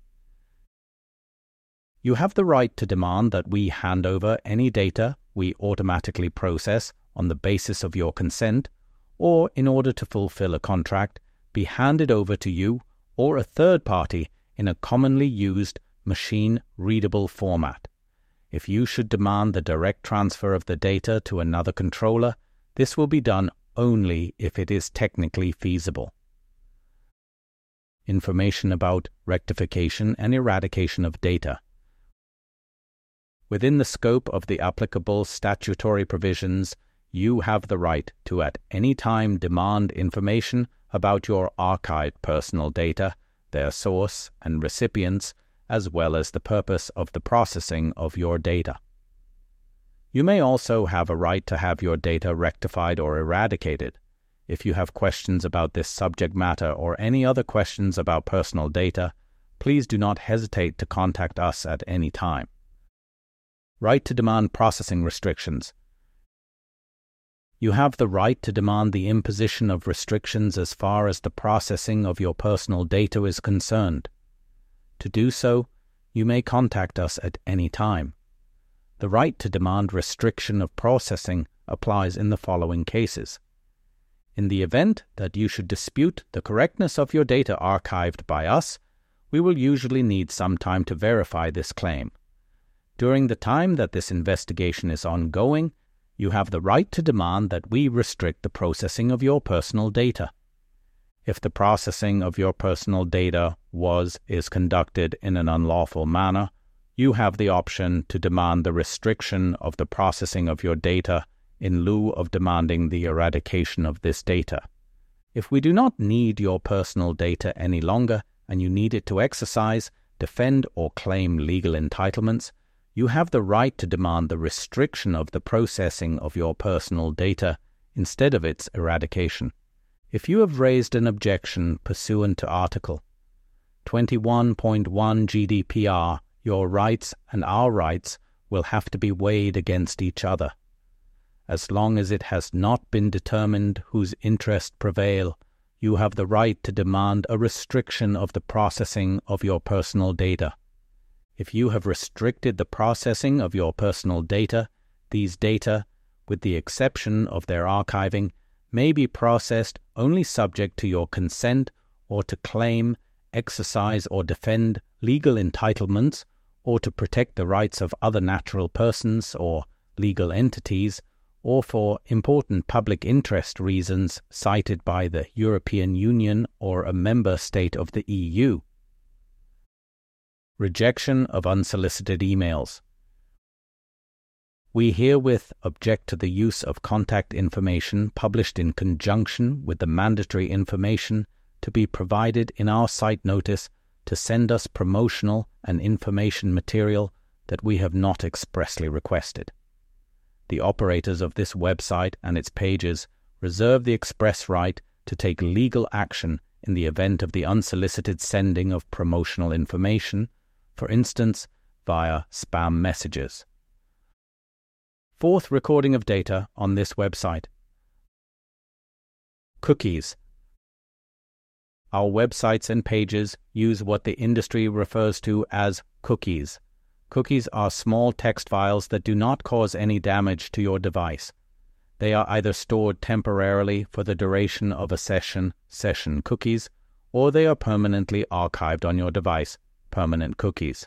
You have the right to demand that we hand over any data we automatically process on the basis of your consent, or in order to fulfill a contract, be handed over to you or a third party in a commonly used machine-readable format. If you should demand the direct transfer of the data to another controller, this will be done only if it is technically feasible. Information about rectification and eradication of data. Within the scope of the applicable statutory provisions, you have the right to at any time demand information about your archived personal data, their source and recipients, as well as the purpose of the processing of your data. You may also have a right to have your data rectified or eradicated. If you have questions about this subject matter or any other questions about personal data, please do not hesitate to contact us at any time. Right to demand processing restrictions. You have the right to demand the imposition of restrictions as far as the processing of your personal data is concerned. To do so, you may contact us at any time. The right to demand restriction of processing applies in the following cases. In the event that you should dispute the correctness of your data archived by us, we will usually need some time to verify this claim. During the time that this investigation is ongoing, you have the right to demand that we restrict the processing of your personal data. If the processing of your personal data was, is conducted in an unlawful manner, you have the option to demand the restriction of the processing of your data in lieu of demanding the eradication of this data. If we do not need your personal data any longer and you need it to exercise, defend, or claim legal entitlements, you have the right to demand the restriction of the processing of your personal data instead of its eradication. If you have raised an objection pursuant to Article twenty-one point one G D P R, your rights and our rights will have to be weighed against each other. As long as it has not been determined whose interests prevail, you have the right to demand a restriction of the processing of your personal data. If you have restricted the processing of your personal data, these data, with the exception of their archiving, may be processed only subject to your consent or to claim, exercise, or defend legal entitlements, or to protect the rights of other natural persons or legal entities, or for important public interest reasons cited by the European Union or a member state of the E U. Rejection of unsolicited emails. We herewith object to the use of contact information published in conjunction with the mandatory information to be provided in our site notice to send us promotional and information material that we have not expressly requested. The operators of this website and its pages reserve the express right to take legal action in the event of the unsolicited sending of promotional information, for instance, via spam messages. Fourth recording of data on this website. Cookies. Our websites and pages use what the industry refers to as cookies. Cookies are small text files that do not cause any damage to your device. They are either stored temporarily for the duration of a session, session cookies, or they are permanently archived on your device, permanent cookies.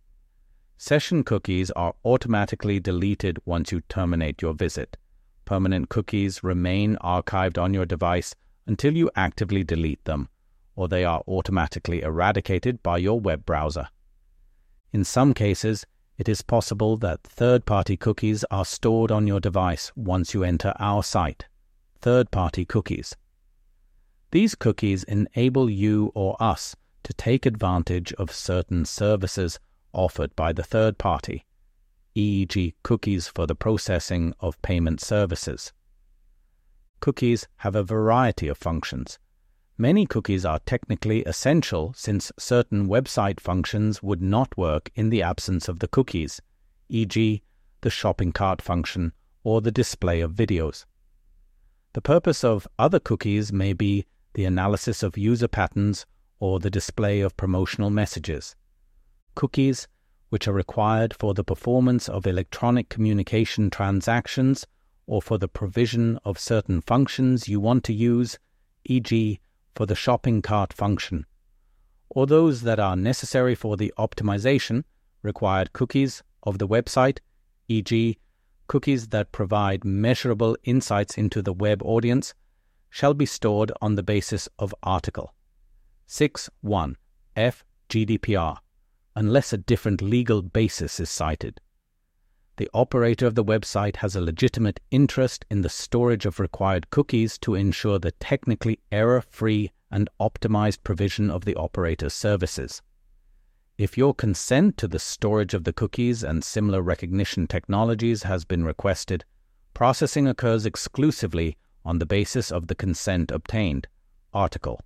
Session cookies are automatically deleted once you terminate your visit. Permanent cookies remain archived on your device until you actively delete them, or they are automatically eradicated by your web browser. In some cases, it is possible that third-party cookies are stored on your device once you enter our site. Third-party cookies. These cookies enable you or us to take advantage of certain services offered by the third party, for example cookies for the processing of payment services. Cookies have a variety of functions. Many cookies are technically essential since certain website functions would not work in the absence of the cookies, for example the shopping cart function or the display of videos. The purpose of other cookies may be the analysis of user patterns or the display of promotional messages. Cookies, which are required for the performance of electronic communication transactions or for the provision of certain functions you want to use, for example for the shopping cart function, or those that are necessary for the optimization required cookies of the website, for example cookies that provide measurable insights into the web audience, shall be stored on the basis of Article six point one F G D P R, unless a different legal basis is cited. The operator of the website has a legitimate interest in the storage of required cookies to ensure the technically error-free and optimized provision of the operator's services. If your consent to the storage of the cookies and similar recognition technologies has been requested, processing occurs exclusively on the basis of the consent obtained. Article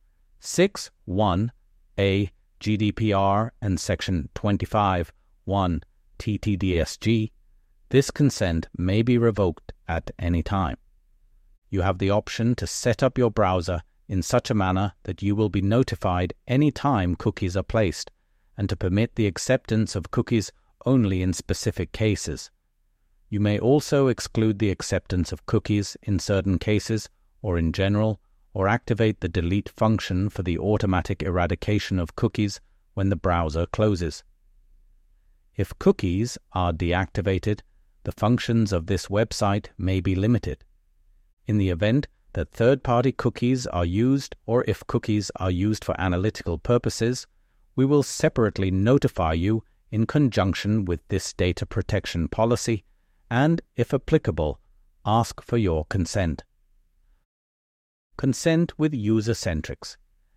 six point one A G D P R and Section twenty-five point one T T D S G, this consent may be revoked at any time. You have the option to set up your browser in such a manner that you will be notified any time cookies are placed, and to permit the acceptance of cookies only in specific cases. You may also exclude the acceptance of cookies in certain cases or in general, or activate the delete function for the automatic eradication of cookies when the browser closes. If cookies are deactivated, the functions of this website may be limited. In the event that third-party cookies are used, or if cookies are used for analytical purposes, we will separately notify you in conjunction with this data protection policy and, if applicable, ask for your consent. Consent with User-Centrics.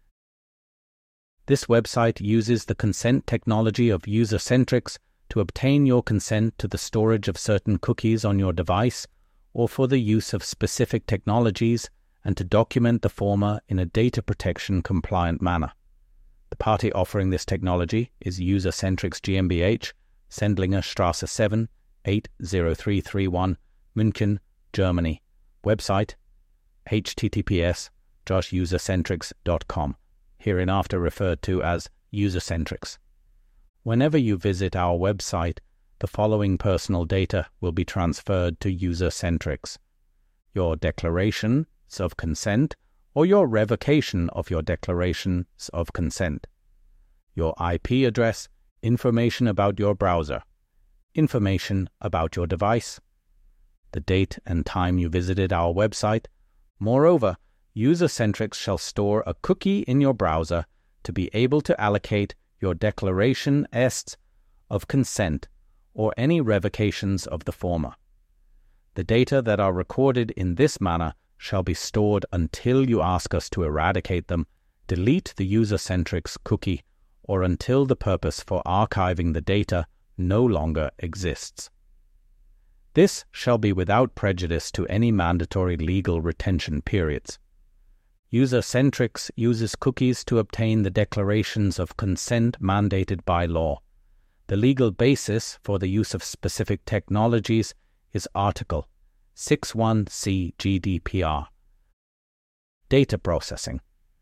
This website uses the consent technology of User-Centrics to obtain your consent to the storage of certain cookies on your device or for the use of specific technologies, and to document the former in a data protection compliant manner. The party offering this technology is User-Centrics GmbH, Sendlinger Straße seven, eight zero three three one, München, Germany. Website h t t p s dot usercentrics dot com, hereinafter referred to as User-Centrics. Whenever you visit our website, the following personal data will be transferred to User-Centrics: your declarations of consent, or your revocation of your declarations of consent. Your I P address, information about your browser, information about your device, the date and time you visited our website. Moreover, User-Centrics shall store a cookie in your browser to be able to allocate your declaration est of consent or any revocations of the former. The data that are recorded in this manner shall be stored until you ask us to eradicate them, delete the User-Centrics cookie, or until the purpose for archiving the data no longer exists. This shall be without prejudice to any mandatory legal retention periods. User-Centrics uses cookies to obtain the declarations of consent mandated by law. The legal basis for the use of specific technologies is Article sixty-one C G D P R. Data processing.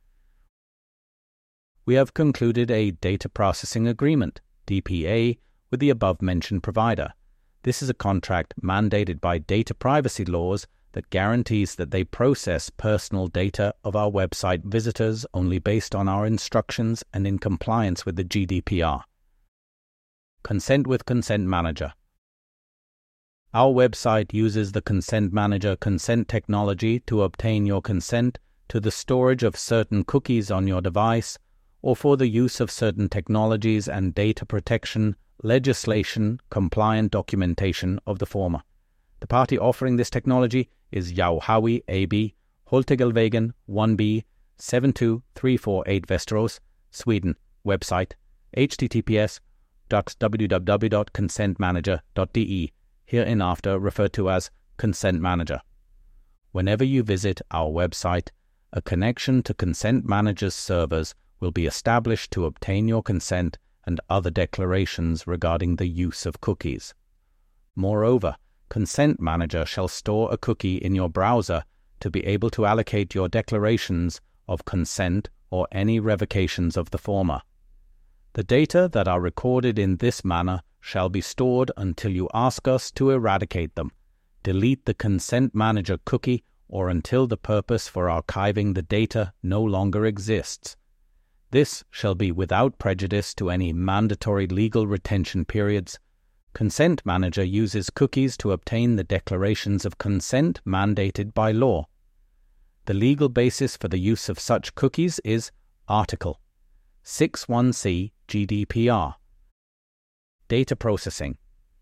We have concluded a data processing agreement, D P A, with the above-mentioned provider. This is a contract mandated by data privacy laws that guarantees that they process personal data of our website visitors only based on our instructions and in compliance with the G D P R. Consent with Consent Manager. Our website uses the Consent Manager consent technology to obtain your consent to the storage of certain cookies on your device or for the use of certain technologies and data protection legislation compliant documentation of the former. The party offering this technology is Yauhawi A B, Holtegelvägen one B, seven two three four eight Västerås, Sweden. Website https dot www dot consent manager dot de, hereinafter referred to as Consent Manager. Whenever you visit our website, a connection to Consent Manager's servers will be established to obtain your consent and other declarations regarding the use of cookies. Moreover, Consent Manager shall store a cookie in your browser to be able to allocate your declarations of consent or any revocations of the former. The data that are recorded in this manner shall be stored until you ask us to eradicate them, delete the Consent Manager cookie, or until the purpose for archiving the data no longer exists. This shall be without prejudice to any mandatory legal retention periods. Consent Manager uses cookies to obtain the declarations of consent mandated by law. The legal basis for the use of such cookies is Article sixty-one C G D P R. Data processing.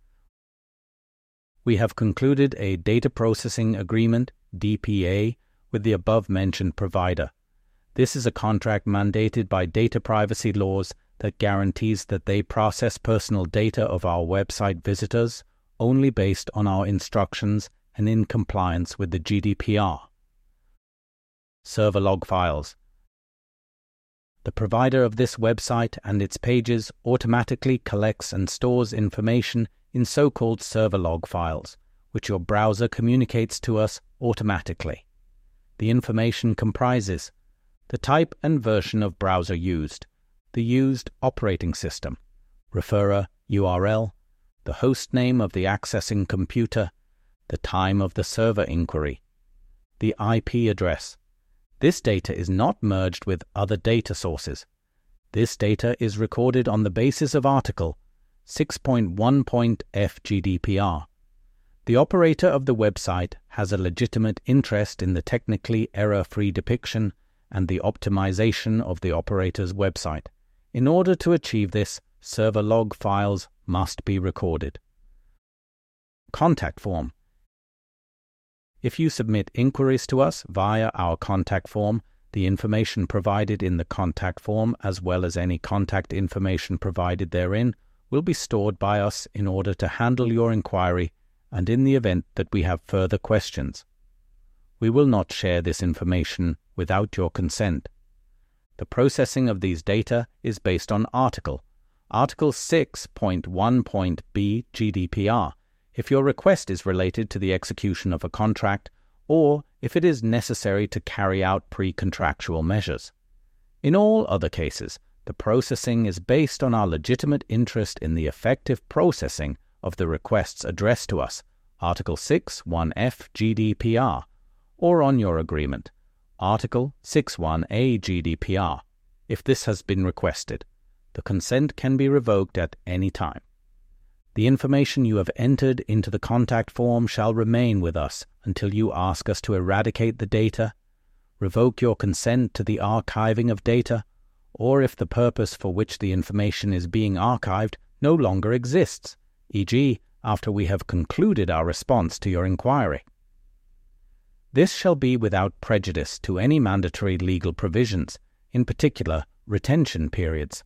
We have concluded a data processing agreement, D P A, with the above-mentioned provider. This is a contract mandated by data privacy laws that guarantees that they process personal data of our website visitors only based on our instructions and in compliance with the G D P R. Server log files. The provider of this website and its pages automatically collects and stores information in so-called server log files, which your browser communicates to us automatically. The information comprises the type and version of browser used, the used operating system, referrer U R L, the host name of the accessing computer, the time of the server inquiry, the I P address. This data is not merged with other data sources. This data is recorded on the basis of Article six point one F G D P R. The operator of the website has a legitimate interest in the technically error-free depiction and the optimization of the operator's website. In order to achieve this, server log files must be recorded. Contact form. If you submit inquiries to us via our contact form, the information provided in the contact form as well as any contact information provided therein will be stored by us in order to handle your inquiry and in the event that we have further questions. We will not share this information without your consent. The processing of these data is based on Article Article six point one B G D P R, if your request is related to the execution of a contract or if it is necessary to carry out pre-contractual measures. In all other cases, the processing is based on our legitimate interest in the effective processing of the requests addressed to us, Article six one F G D P R, or on your agreement, Article sixty-one A G D P R. If this has been requested, the consent can be revoked at any time. The information you have entered into the contact form shall remain with us until you ask us to eradicate the data, revoke your consent to the archiving of data, or if the purpose for which the information is being archived no longer exists, for example, after we have concluded our response to your inquiry. This shall be without prejudice to any mandatory legal provisions, in particular retention periods.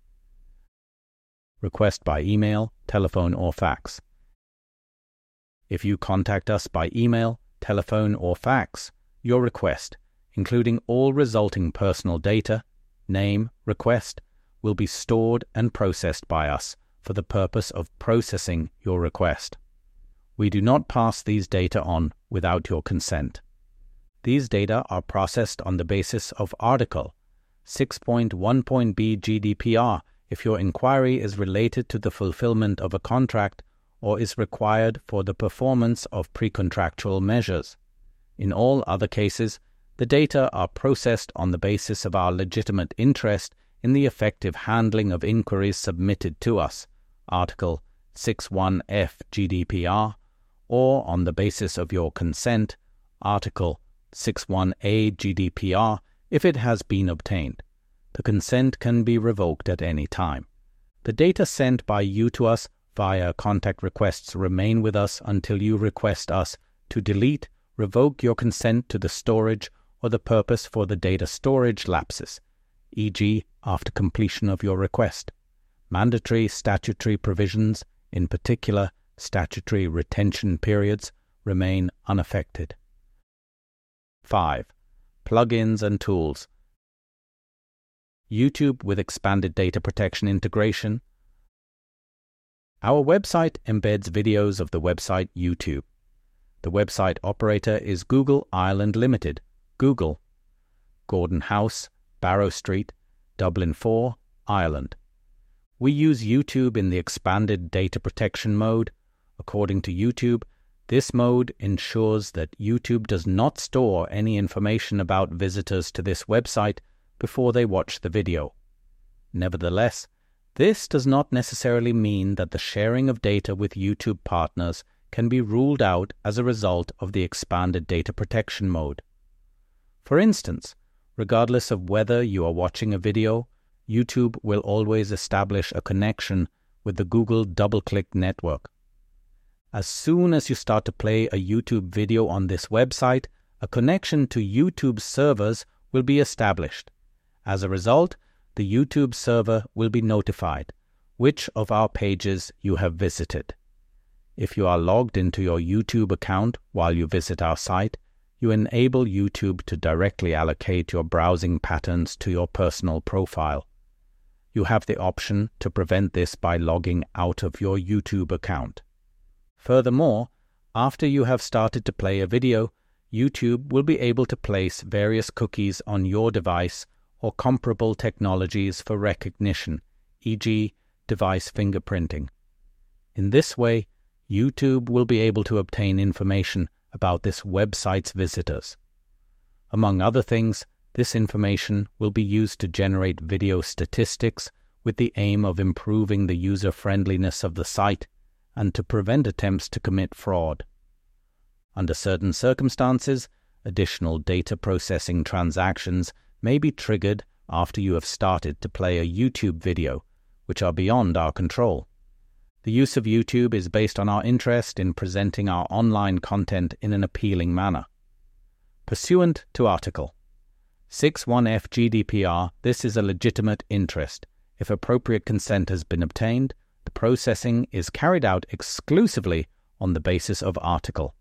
Request by email, telephone, or fax. If you contact us by email, telephone, or fax, your request, including all resulting personal data, name, request, will be stored and processed by us for the purpose of processing your request. We do not pass these data on without your consent. These data are processed on the basis of Article six point one B G D P R if your inquiry is related to the fulfillment of a contract or is required for the performance of precontractual measures. In all other cases, the data are processed on the basis of our legitimate interest in the effective handling of inquiries submitted to us, Article sixty-one F G D P R, or on the basis of your consent, Article sixty-one A G D P R, if it has been obtained. The consent can be revoked at any time. The data sent by you to us via contact requests remain with us until you request us to delete, revoke your consent to the storage or the purpose for the data storage lapses, for example after completion of your request. Mandatory statutory provisions, in particular statutory retention periods, remain unaffected. five. Plugins and tools. YouTube with expanded data protection integration. Our website embeds videos of the website YouTube. The website operator is Google Ireland Limited, Google, Gordon House, Barrow Street, Dublin four, Ireland. We use YouTube in the expanded data protection mode. According to YouTube, this mode ensures that YouTube does not store any information about visitors to this website before they watch the video. Nevertheless, this does not necessarily mean that the sharing of data with YouTube partners can be ruled out as a result of the expanded data protection mode. For instance, regardless of whether you are watching a video, YouTube will always establish a connection with the Google DoubleClick network. As soon as you start to play a YouTube video on this website, a connection to YouTube's servers will be established. As a result, the YouTube server will be notified which of our pages you have visited. If you are logged into your YouTube account while you visit our site, you enable YouTube to directly allocate your browsing patterns to your personal profile. You have the option to prevent this by logging out of your YouTube account. Furthermore, after you have started to play a video, YouTube will be able to place various cookies on your device or comparable technologies for recognition, for example device fingerprinting. In this way, YouTube will be able to obtain information about this website's visitors. Among other things, this information will be used to generate video statistics with the aim of improving the user-friendliness of the site and to prevent attempts to commit fraud. Under certain circumstances, additional data processing transactions may be triggered after you have started to play a YouTube video, which are beyond our control. The use of YouTube is based on our interest in presenting our online content in an appealing manner. Pursuant to Article sixty-one F G D P R, this is a legitimate interest. If appropriate consent has been obtained, the processing is carried out exclusively on the basis of Article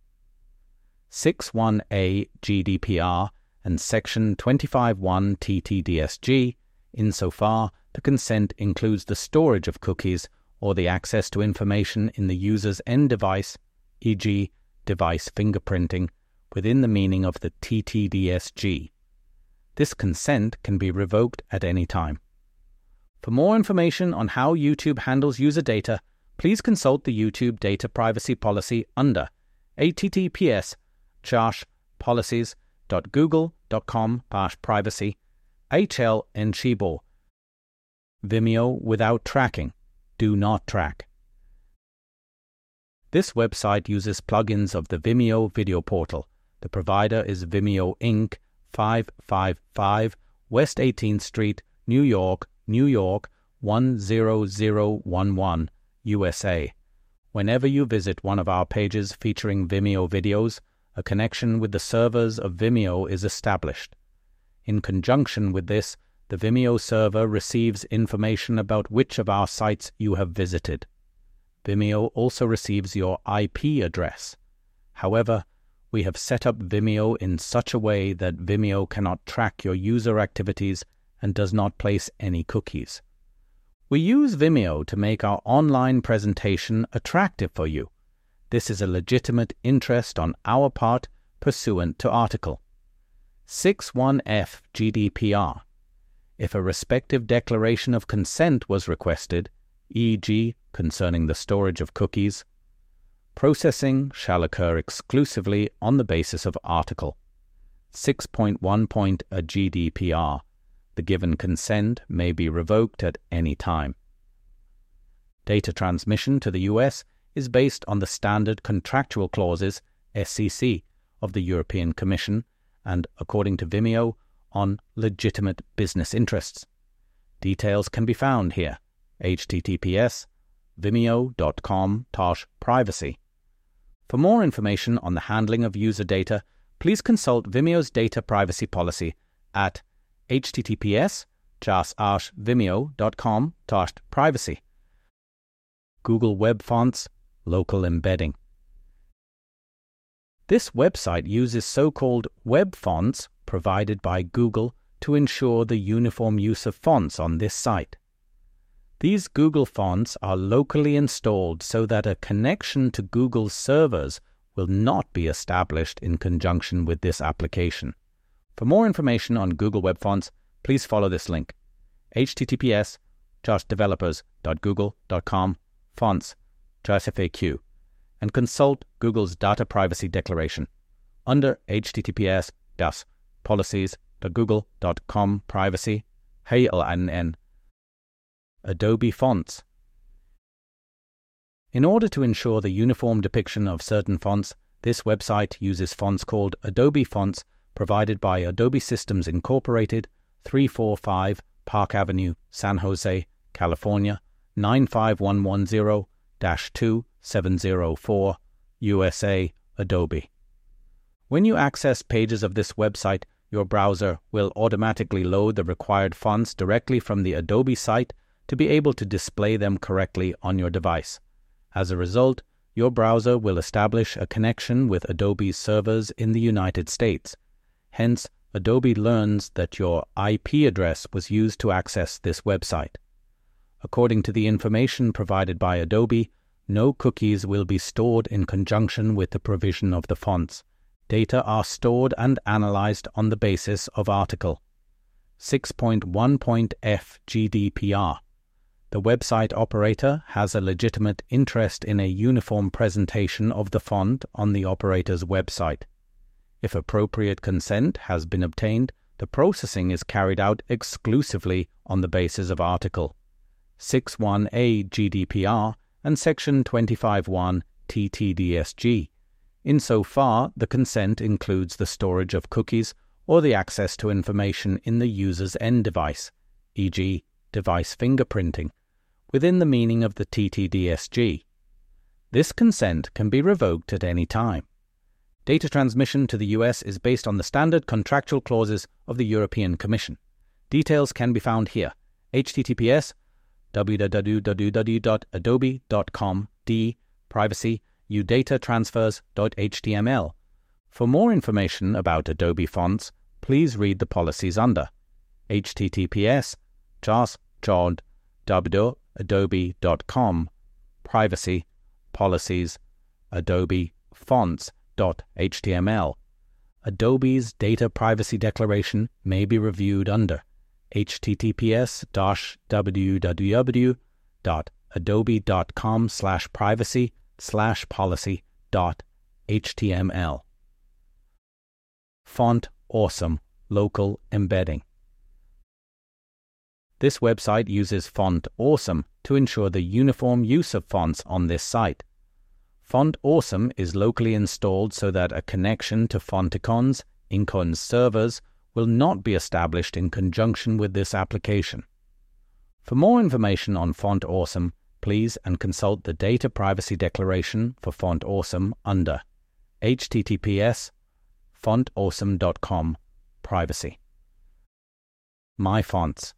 sixty-one A G D P R and Section twenty-five one T T D S G, insofar the consent includes the storage of cookies or the access to information in the user's end device, for example device fingerprinting, within the meaning of the T T D S G. This consent can be revoked at any time. For more information on how YouTube handles user data, please consult the YouTube data privacy policy under h t t p s policies dot google dot com slash privacy, H L N Shibo. Vimeo without tracking. Do not track. This website uses plugins of the Vimeo video portal. The provider is Vimeo Incorporated, five five five West eighteenth Street, New York, New York one zero zero one one, U S A. Whenever you visit one of our pages featuring Vimeo videos, a connection with the servers of Vimeo is established. In conjunction with this, the Vimeo server receives information about which of our sites you have visited. Vimeo also receives your I P address. However, we have set up Vimeo in such a way that Vimeo cannot track your user activities and does not place any cookies. We use Vimeo to make our online presentation attractive for you. This is a legitimate interest on our part pursuant to Article sixty-one F G D P R. If a respective declaration of consent was requested, for example concerning the storage of cookies, processing shall occur exclusively on the basis of Article six point one G D P R. The given consent may be revoked at any time. Data transmission to the U S is based on the standard contractual clauses, S C C, of the European Commission and, according to Vimeo, on legitimate business interests. Details can be found here. H T T P S vimeo dot com slash privacy. For more information on the handling of user data, please consult Vimeo's data privacy policy at H T T P S slash vimeo dot com slash privacy. Google Web Fonts, local embedding. This website uses so-called web fonts provided by Google to ensure the uniform use of fonts on this site. These Google fonts are locally installed so that a connection to Google's servers will not be established in conjunction with this application. For more information on Google Web Fonts, please follow this link, H T T P S developers dot google dot com fonts F A Q, and consult Google's data privacy declaration under H T T P S policies dot google dot com privacy H L N N. Adobe Fonts. In order to ensure the uniform depiction of certain fonts, this website uses fonts called Adobe Fonts provided by Adobe Systems Incorporated, three forty-five Park Avenue, San Jose, California, nine five one one zero dash two seven zero four, U S A, Adobe. When you access pages of this website, your browser will automatically load the required fonts directly from the Adobe site to be able to display them correctly on your device. As a result, your browser will establish a connection with Adobe's servers in the United States. Hence, Adobe learns that your I P address was used to access this website. According to the information provided by Adobe, no cookies will be stored in conjunction with the provision of the fonts. Data are stored and analyzed on the basis of Article six point one F G D P R. The website operator has a legitimate interest in a uniform presentation of the font on the operator's website. If appropriate consent has been obtained, the processing is carried out exclusively on the basis of Article sixty-one A G D P R and Section twenty-five point one T T D S G. Insofar, the consent includes the storage of cookies or the access to information in the user's end device, for example, device fingerprinting, within the meaning of the T T D S G. This consent can be revoked at any time. Data transmission to the U S is based on the standard contractual clauses of the European Commission. Details can be found here, H T T P S w w w dot adobe dot com d privacy u data transfers dot h t m l. For more information about Adobe Fonts, please read the policies under H T T P S jas jod w adobe dot com privacy policies adobe fonts dot h t m l. Adobe's data privacy declaration may be reviewed under H T T P S w w w dot adobe dot com slash privacy slash policy dot h t m l. Font Awesome Local Embedding. This website uses Font Awesome to ensure the uniform use of fonts on this site. Font Awesome is locally installed so that a connection to Fonticon's, Incon's servers will not be established in conjunction with this application. For more information on Font Awesome, please and consult the Data Privacy Declaration for Font Awesome under h t t p s font awesome dot com privacy. MyFonts.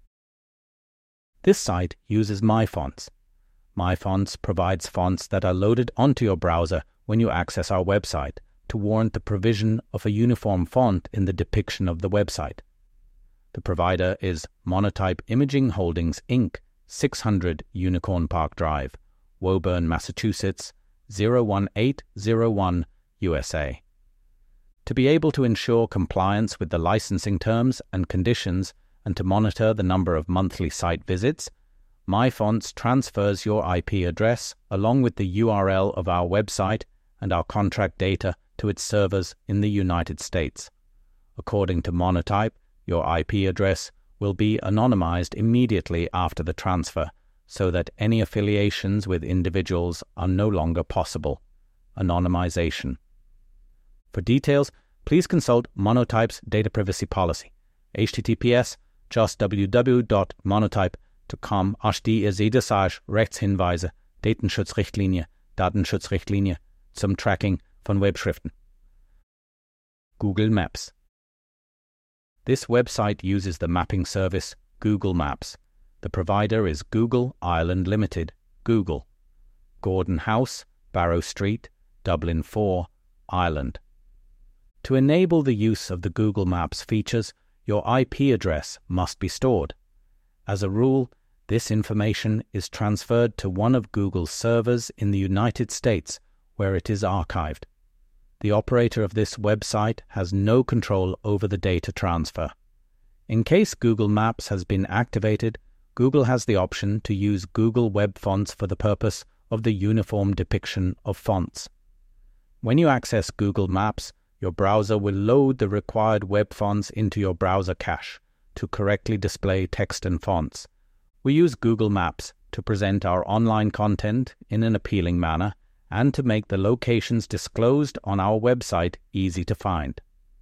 This site uses MyFonts. MyFonts provides fonts that are loaded onto your browser when you access our website to warrant the provision of a uniform font in the depiction of the website. The provider is Monotype Imaging Holdings, Incorporated, six hundred Unicorn Park Drive, Woburn, Massachusetts, zero one eight zero one, U S A. To be able to ensure compliance with the licensing terms and conditions and to monitor the number of monthly site visits, MyFonts transfers your I P address along with the U R L of our website and our contract data to its servers in the United States. According to Monotype, your I P address will be anonymized immediately after the transfer so that any affiliations with individuals are no longer possible. Anonymization. For details, please consult Monotype's data privacy policy. h t t p s just w w w dot monotype dot com H D ihr seht es euch Rechtshinweise, Datenschutzrichtlinie, Datenschutzrichtlinie zum Tracking von Webschriften. Google Maps. This website uses the mapping service Google Maps. The provider is Google Ireland Limited, Google. Gordon House, Barrow Street, Dublin four, Ireland. To enable the use of the Google Maps features, your I P address must be stored. As a rule, this information is transferred to one of Google's servers in the United States, where it is archived. The operator of this website has no control over the data transfer. In case Google Maps has been activated, Google has the option to use Google Web Fonts for the purpose of the uniform depiction of fonts. When you access Google Maps, your browser will load the required web fonts into your browser cache to correctly display text and fonts. We use Google Maps to present our online content in an appealing manner and to make the locations disclosed on our website easy to find.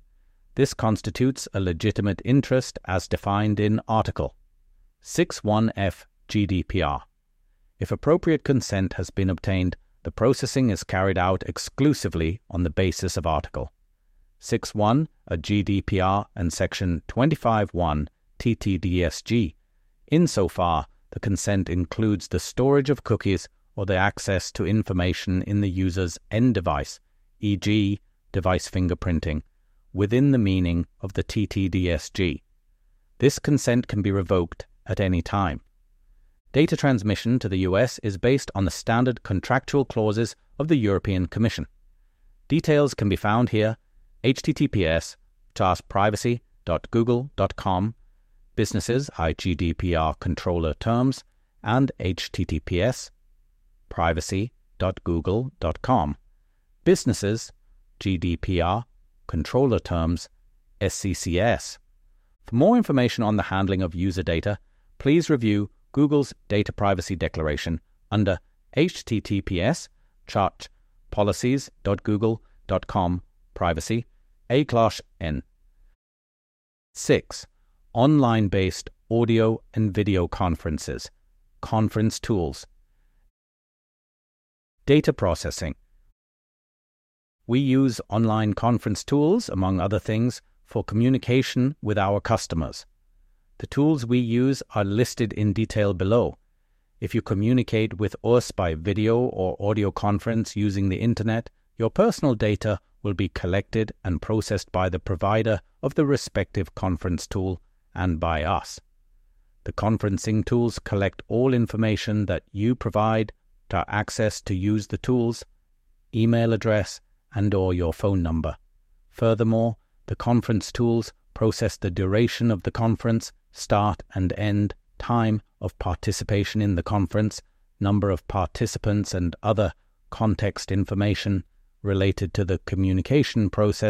This constitutes a legitimate interest as defined in Article sixty-one F G D P R. If appropriate consent has been obtained, the processing is carried out exclusively on the basis of Article sixty-one a G D P R and Section twenty-five one T T D S G, insofar the consent includes the storage of cookies or the access to information in the user's end device, for example device fingerprinting, within the meaning of the T T D S G. This consent can be revoked at any time. Data transmission to the U S is based on the standard contractual clauses of the European Commission. Details can be found here, h t t p s just privacy dot google dot com, businesses G D P R controller terms, and h t t p s privacy dot google dot com, businesses G D P R controller terms, S C C S. For more information on the handling of user data, please review Google's Data Privacy Declaration under h t t p s chart policies dot google dot com privacy A class N. six. Online-based audio and video conferences, conference tools. Data processing. We use online conference tools, among other things, for communication with our customers. The tools we use are listed in detail below. If you communicate with us by video or audio conference using the internet, your personal data will be collected and processed by the provider of the respective conference tool and by us. The conferencing tools collect all information that you provide to access to use the tools, email address, and or your phone number. Furthermore, the conference tools process the duration of the conference, start and end, time of participation in the conference, number of participants, and other context information related to the communication process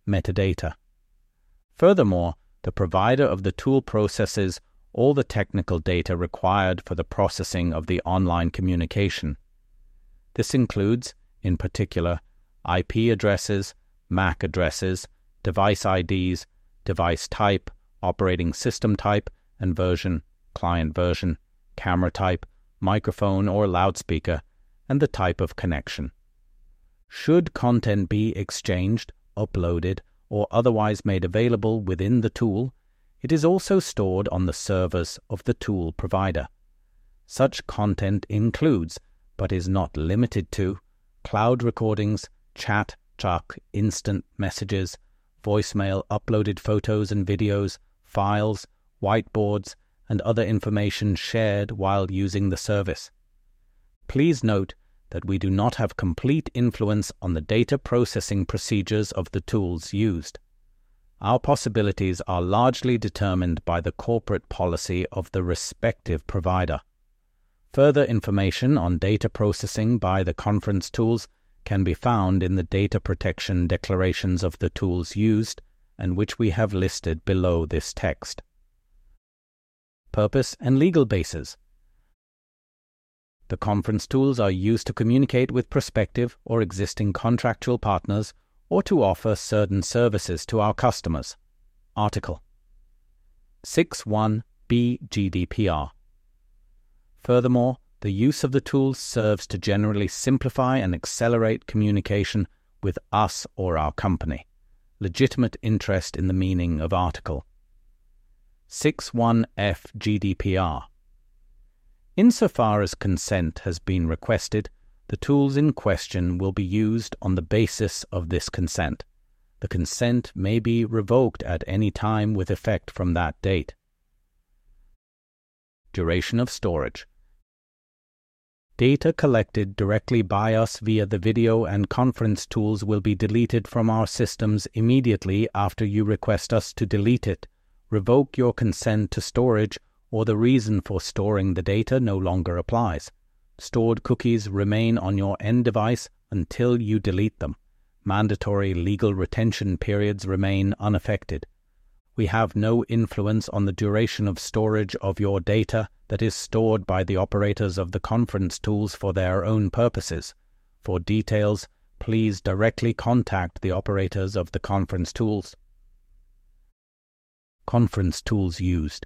metadata. Furthermore, the provider of the tool processes all the technical data required for the processing of the online communication. This includes, in particular, I P addresses, M A C addresses, device I Ds, device type, operating system type and version, client version, camera type, microphone or loudspeaker, and the type of connection. Should content be exchanged, uploaded, or otherwise made available within the tool, it is also stored on the servers of the tool provider. Such content includes, but is not limited to, cloud recordings, chat, chat, instant messages, voicemail, uploaded photos and videos, files, whiteboards, and other information shared while using the service. Please note that we do not have complete influence on the data processing procedures of the tools used. Our possibilities are largely determined by the corporate policy of the respective provider. Further information on data processing by the conference tools can be found in the data protection declarations of the tools used, and which we have listed below this text. Purpose and legal basis. The conference tools are used to communicate with prospective or existing contractual partners or to offer certain services to our customers. Article six one B G D P R. Furthermore, the use of the tools serves to generally simplify and accelerate communication with us or our company. Legitimate interest in the meaning of Article six one F G D P R. Insofar as consent has been requested, the tools in question will be used on the basis of this consent. The consent may be revoked at any time with effect from that date. Duration of storage. Data collected directly by us via the video and conference tools will be deleted from our systems immediately after you request us to delete it, revoke your consent to storage, or the reason for storing the data no longer applies. Stored cookies remain on your end device until you delete them. Mandatory legal retention periods remain unaffected. We have no influence on the duration of storage of your data that is stored by the operators of the conference tools for their own purposes. For details, please directly contact the operators of the conference tools. Conference tools used.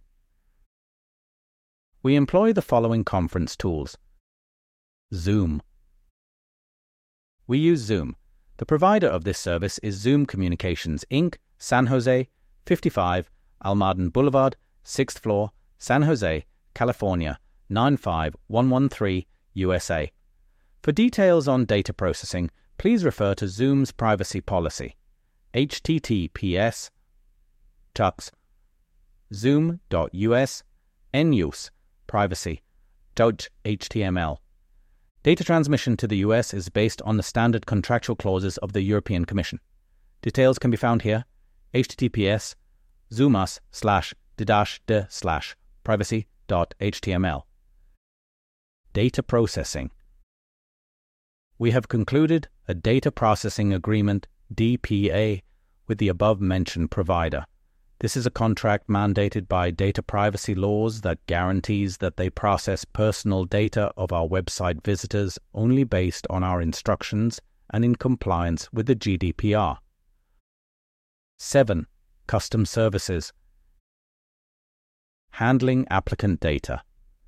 We employ the following conference tools. Zoom. We use Zoom. The provider of this service is Zoom Communications, Incorporated, San Jose, fifty-five Almaden Boulevard, sixth floor, San Jose, California, nine five one one three, U S A. For details on data processing, please refer to Zoom's privacy policy. H T T P S tux zoom dot U S N-use privacy dot H T M L. Data transmission to the U S is based on the standard contractual clauses of the European Commission. Details can be found here. H T T P S zoomus slash d dash d slash privacy dot H T M L. Data processing. We have concluded a data processing agreement, D P A, with the above-mentioned provider. This is a contract mandated by data privacy laws that guarantees that they process personal data of our website visitors only based on our instructions and in compliance with the G D P R. seven. Custom services. Handling applicant data.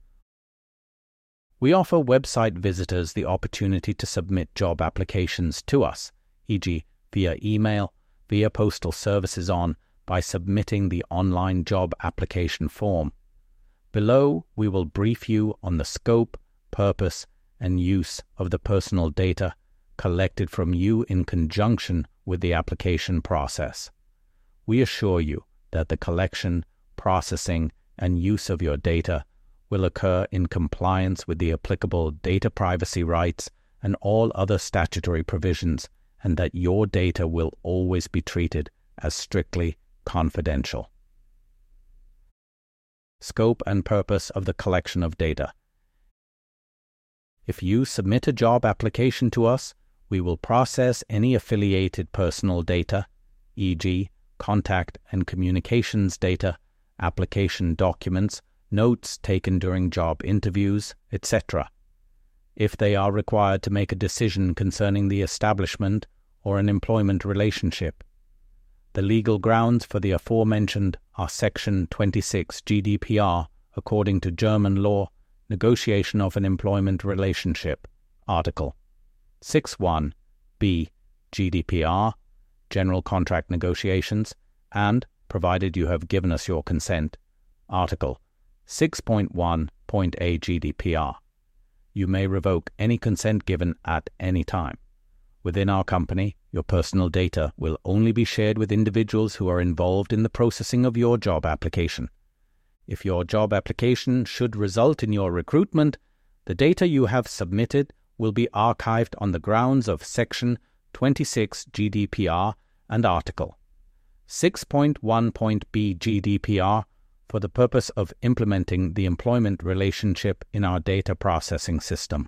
We offer website visitors the opportunity to submit job applications to us, for example via email, via postal services on, by submitting the online job application form. Below, we will brief you on the scope, purpose, and use of the personal data collected from you in conjunction with the application process. We assure you that the collection, processing, and use of your data will occur in compliance with the applicable data privacy rights and all other statutory provisions, and that your data will always be treated as strictly confidential. Scope and purpose of the collection of data. If you submit a job application to us, we will process any affiliated personal data, for example, contact and communications data, application documents, notes taken during job interviews, et cetera, if they are required to make a decision concerning the establishment or an employment relationship. The legal grounds for the aforementioned are Section twenty-six G D P R, according to German law, negotiation of an employment relationship, Article six one b G D P R, general contract negotiations, and, provided you have given us your consent, Article six point one point a G D P R. You may revoke any consent given at any time. Within our company, your personal data will only be shared with individuals who are involved in the processing of your job application. If your job application should result in your recruitment, the data you have submitted will be archived on the grounds of Section twenty-six G D P R and Article six point one point b G D P R for the purpose of implementing the employment relationship in our data processing system.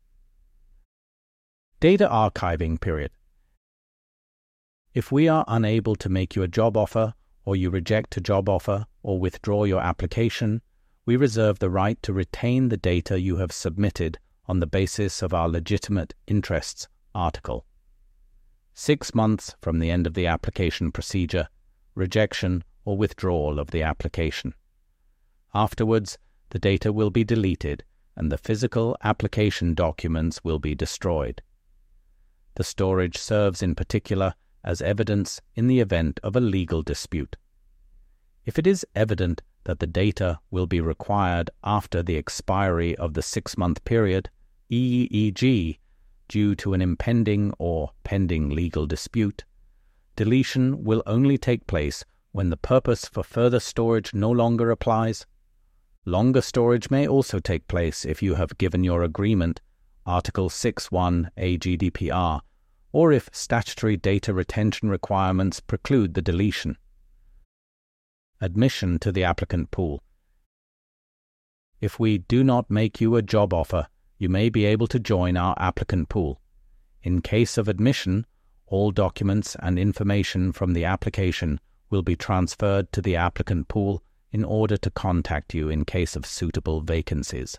Data archiving period. If we are unable to make you a job offer, or you reject a job offer or withdraw your application, we reserve the right to retain the data you have submitted on the basis of our legitimate interests, Article six months from the end of the application procedure, rejection or withdrawal of the application. Afterwards, the data will be deleted and the physical application documents will be destroyed. The storage serves in particular as evidence in the event of a legal dispute. If it is evident that the data will be required after the expiry of the six-month period, for example, due to an impending or pending legal dispute, deletion will only take place when the purpose for further storage no longer applies. Longer storage may also take place if you have given your agreement, Article six point one a G D P R, or if statutory data retention requirements preclude the deletion. Admission to the applicant pool. If we do not make you a job offer, you may be able to join our applicant pool. In case of admission, all documents and information from the application will be transferred to the applicant pool in order to contact you in case of suitable vacancies.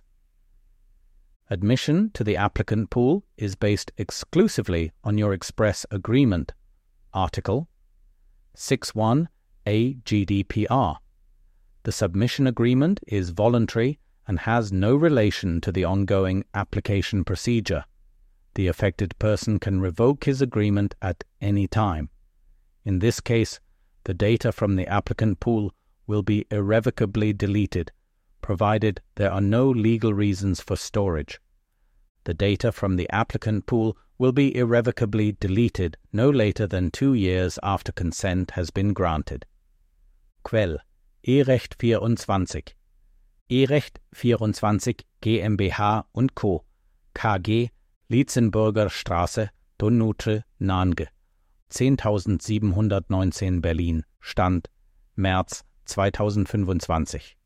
Admission to the applicant pool is based exclusively on your express agreement, Article six point one a G D P R. The submission agreement is voluntary and has no relation to the ongoing application procedure. The affected person can revoke his agreement at any time. In this case, the data from the applicant pool will be irrevocably deleted, provided there are no legal reasons for storage. The data from the applicant pool will be irrevocably deleted no later than two years after consent has been granted. Quell: E-Recht vierundzwanzig. E-Recht vierundzwanzig GmbH und Co. K G Lietzenburger Straße, Donautre neun, zehntausendsiebenhundertneunzehn Berlin. Stand März zweitausendfünfundzwanzig.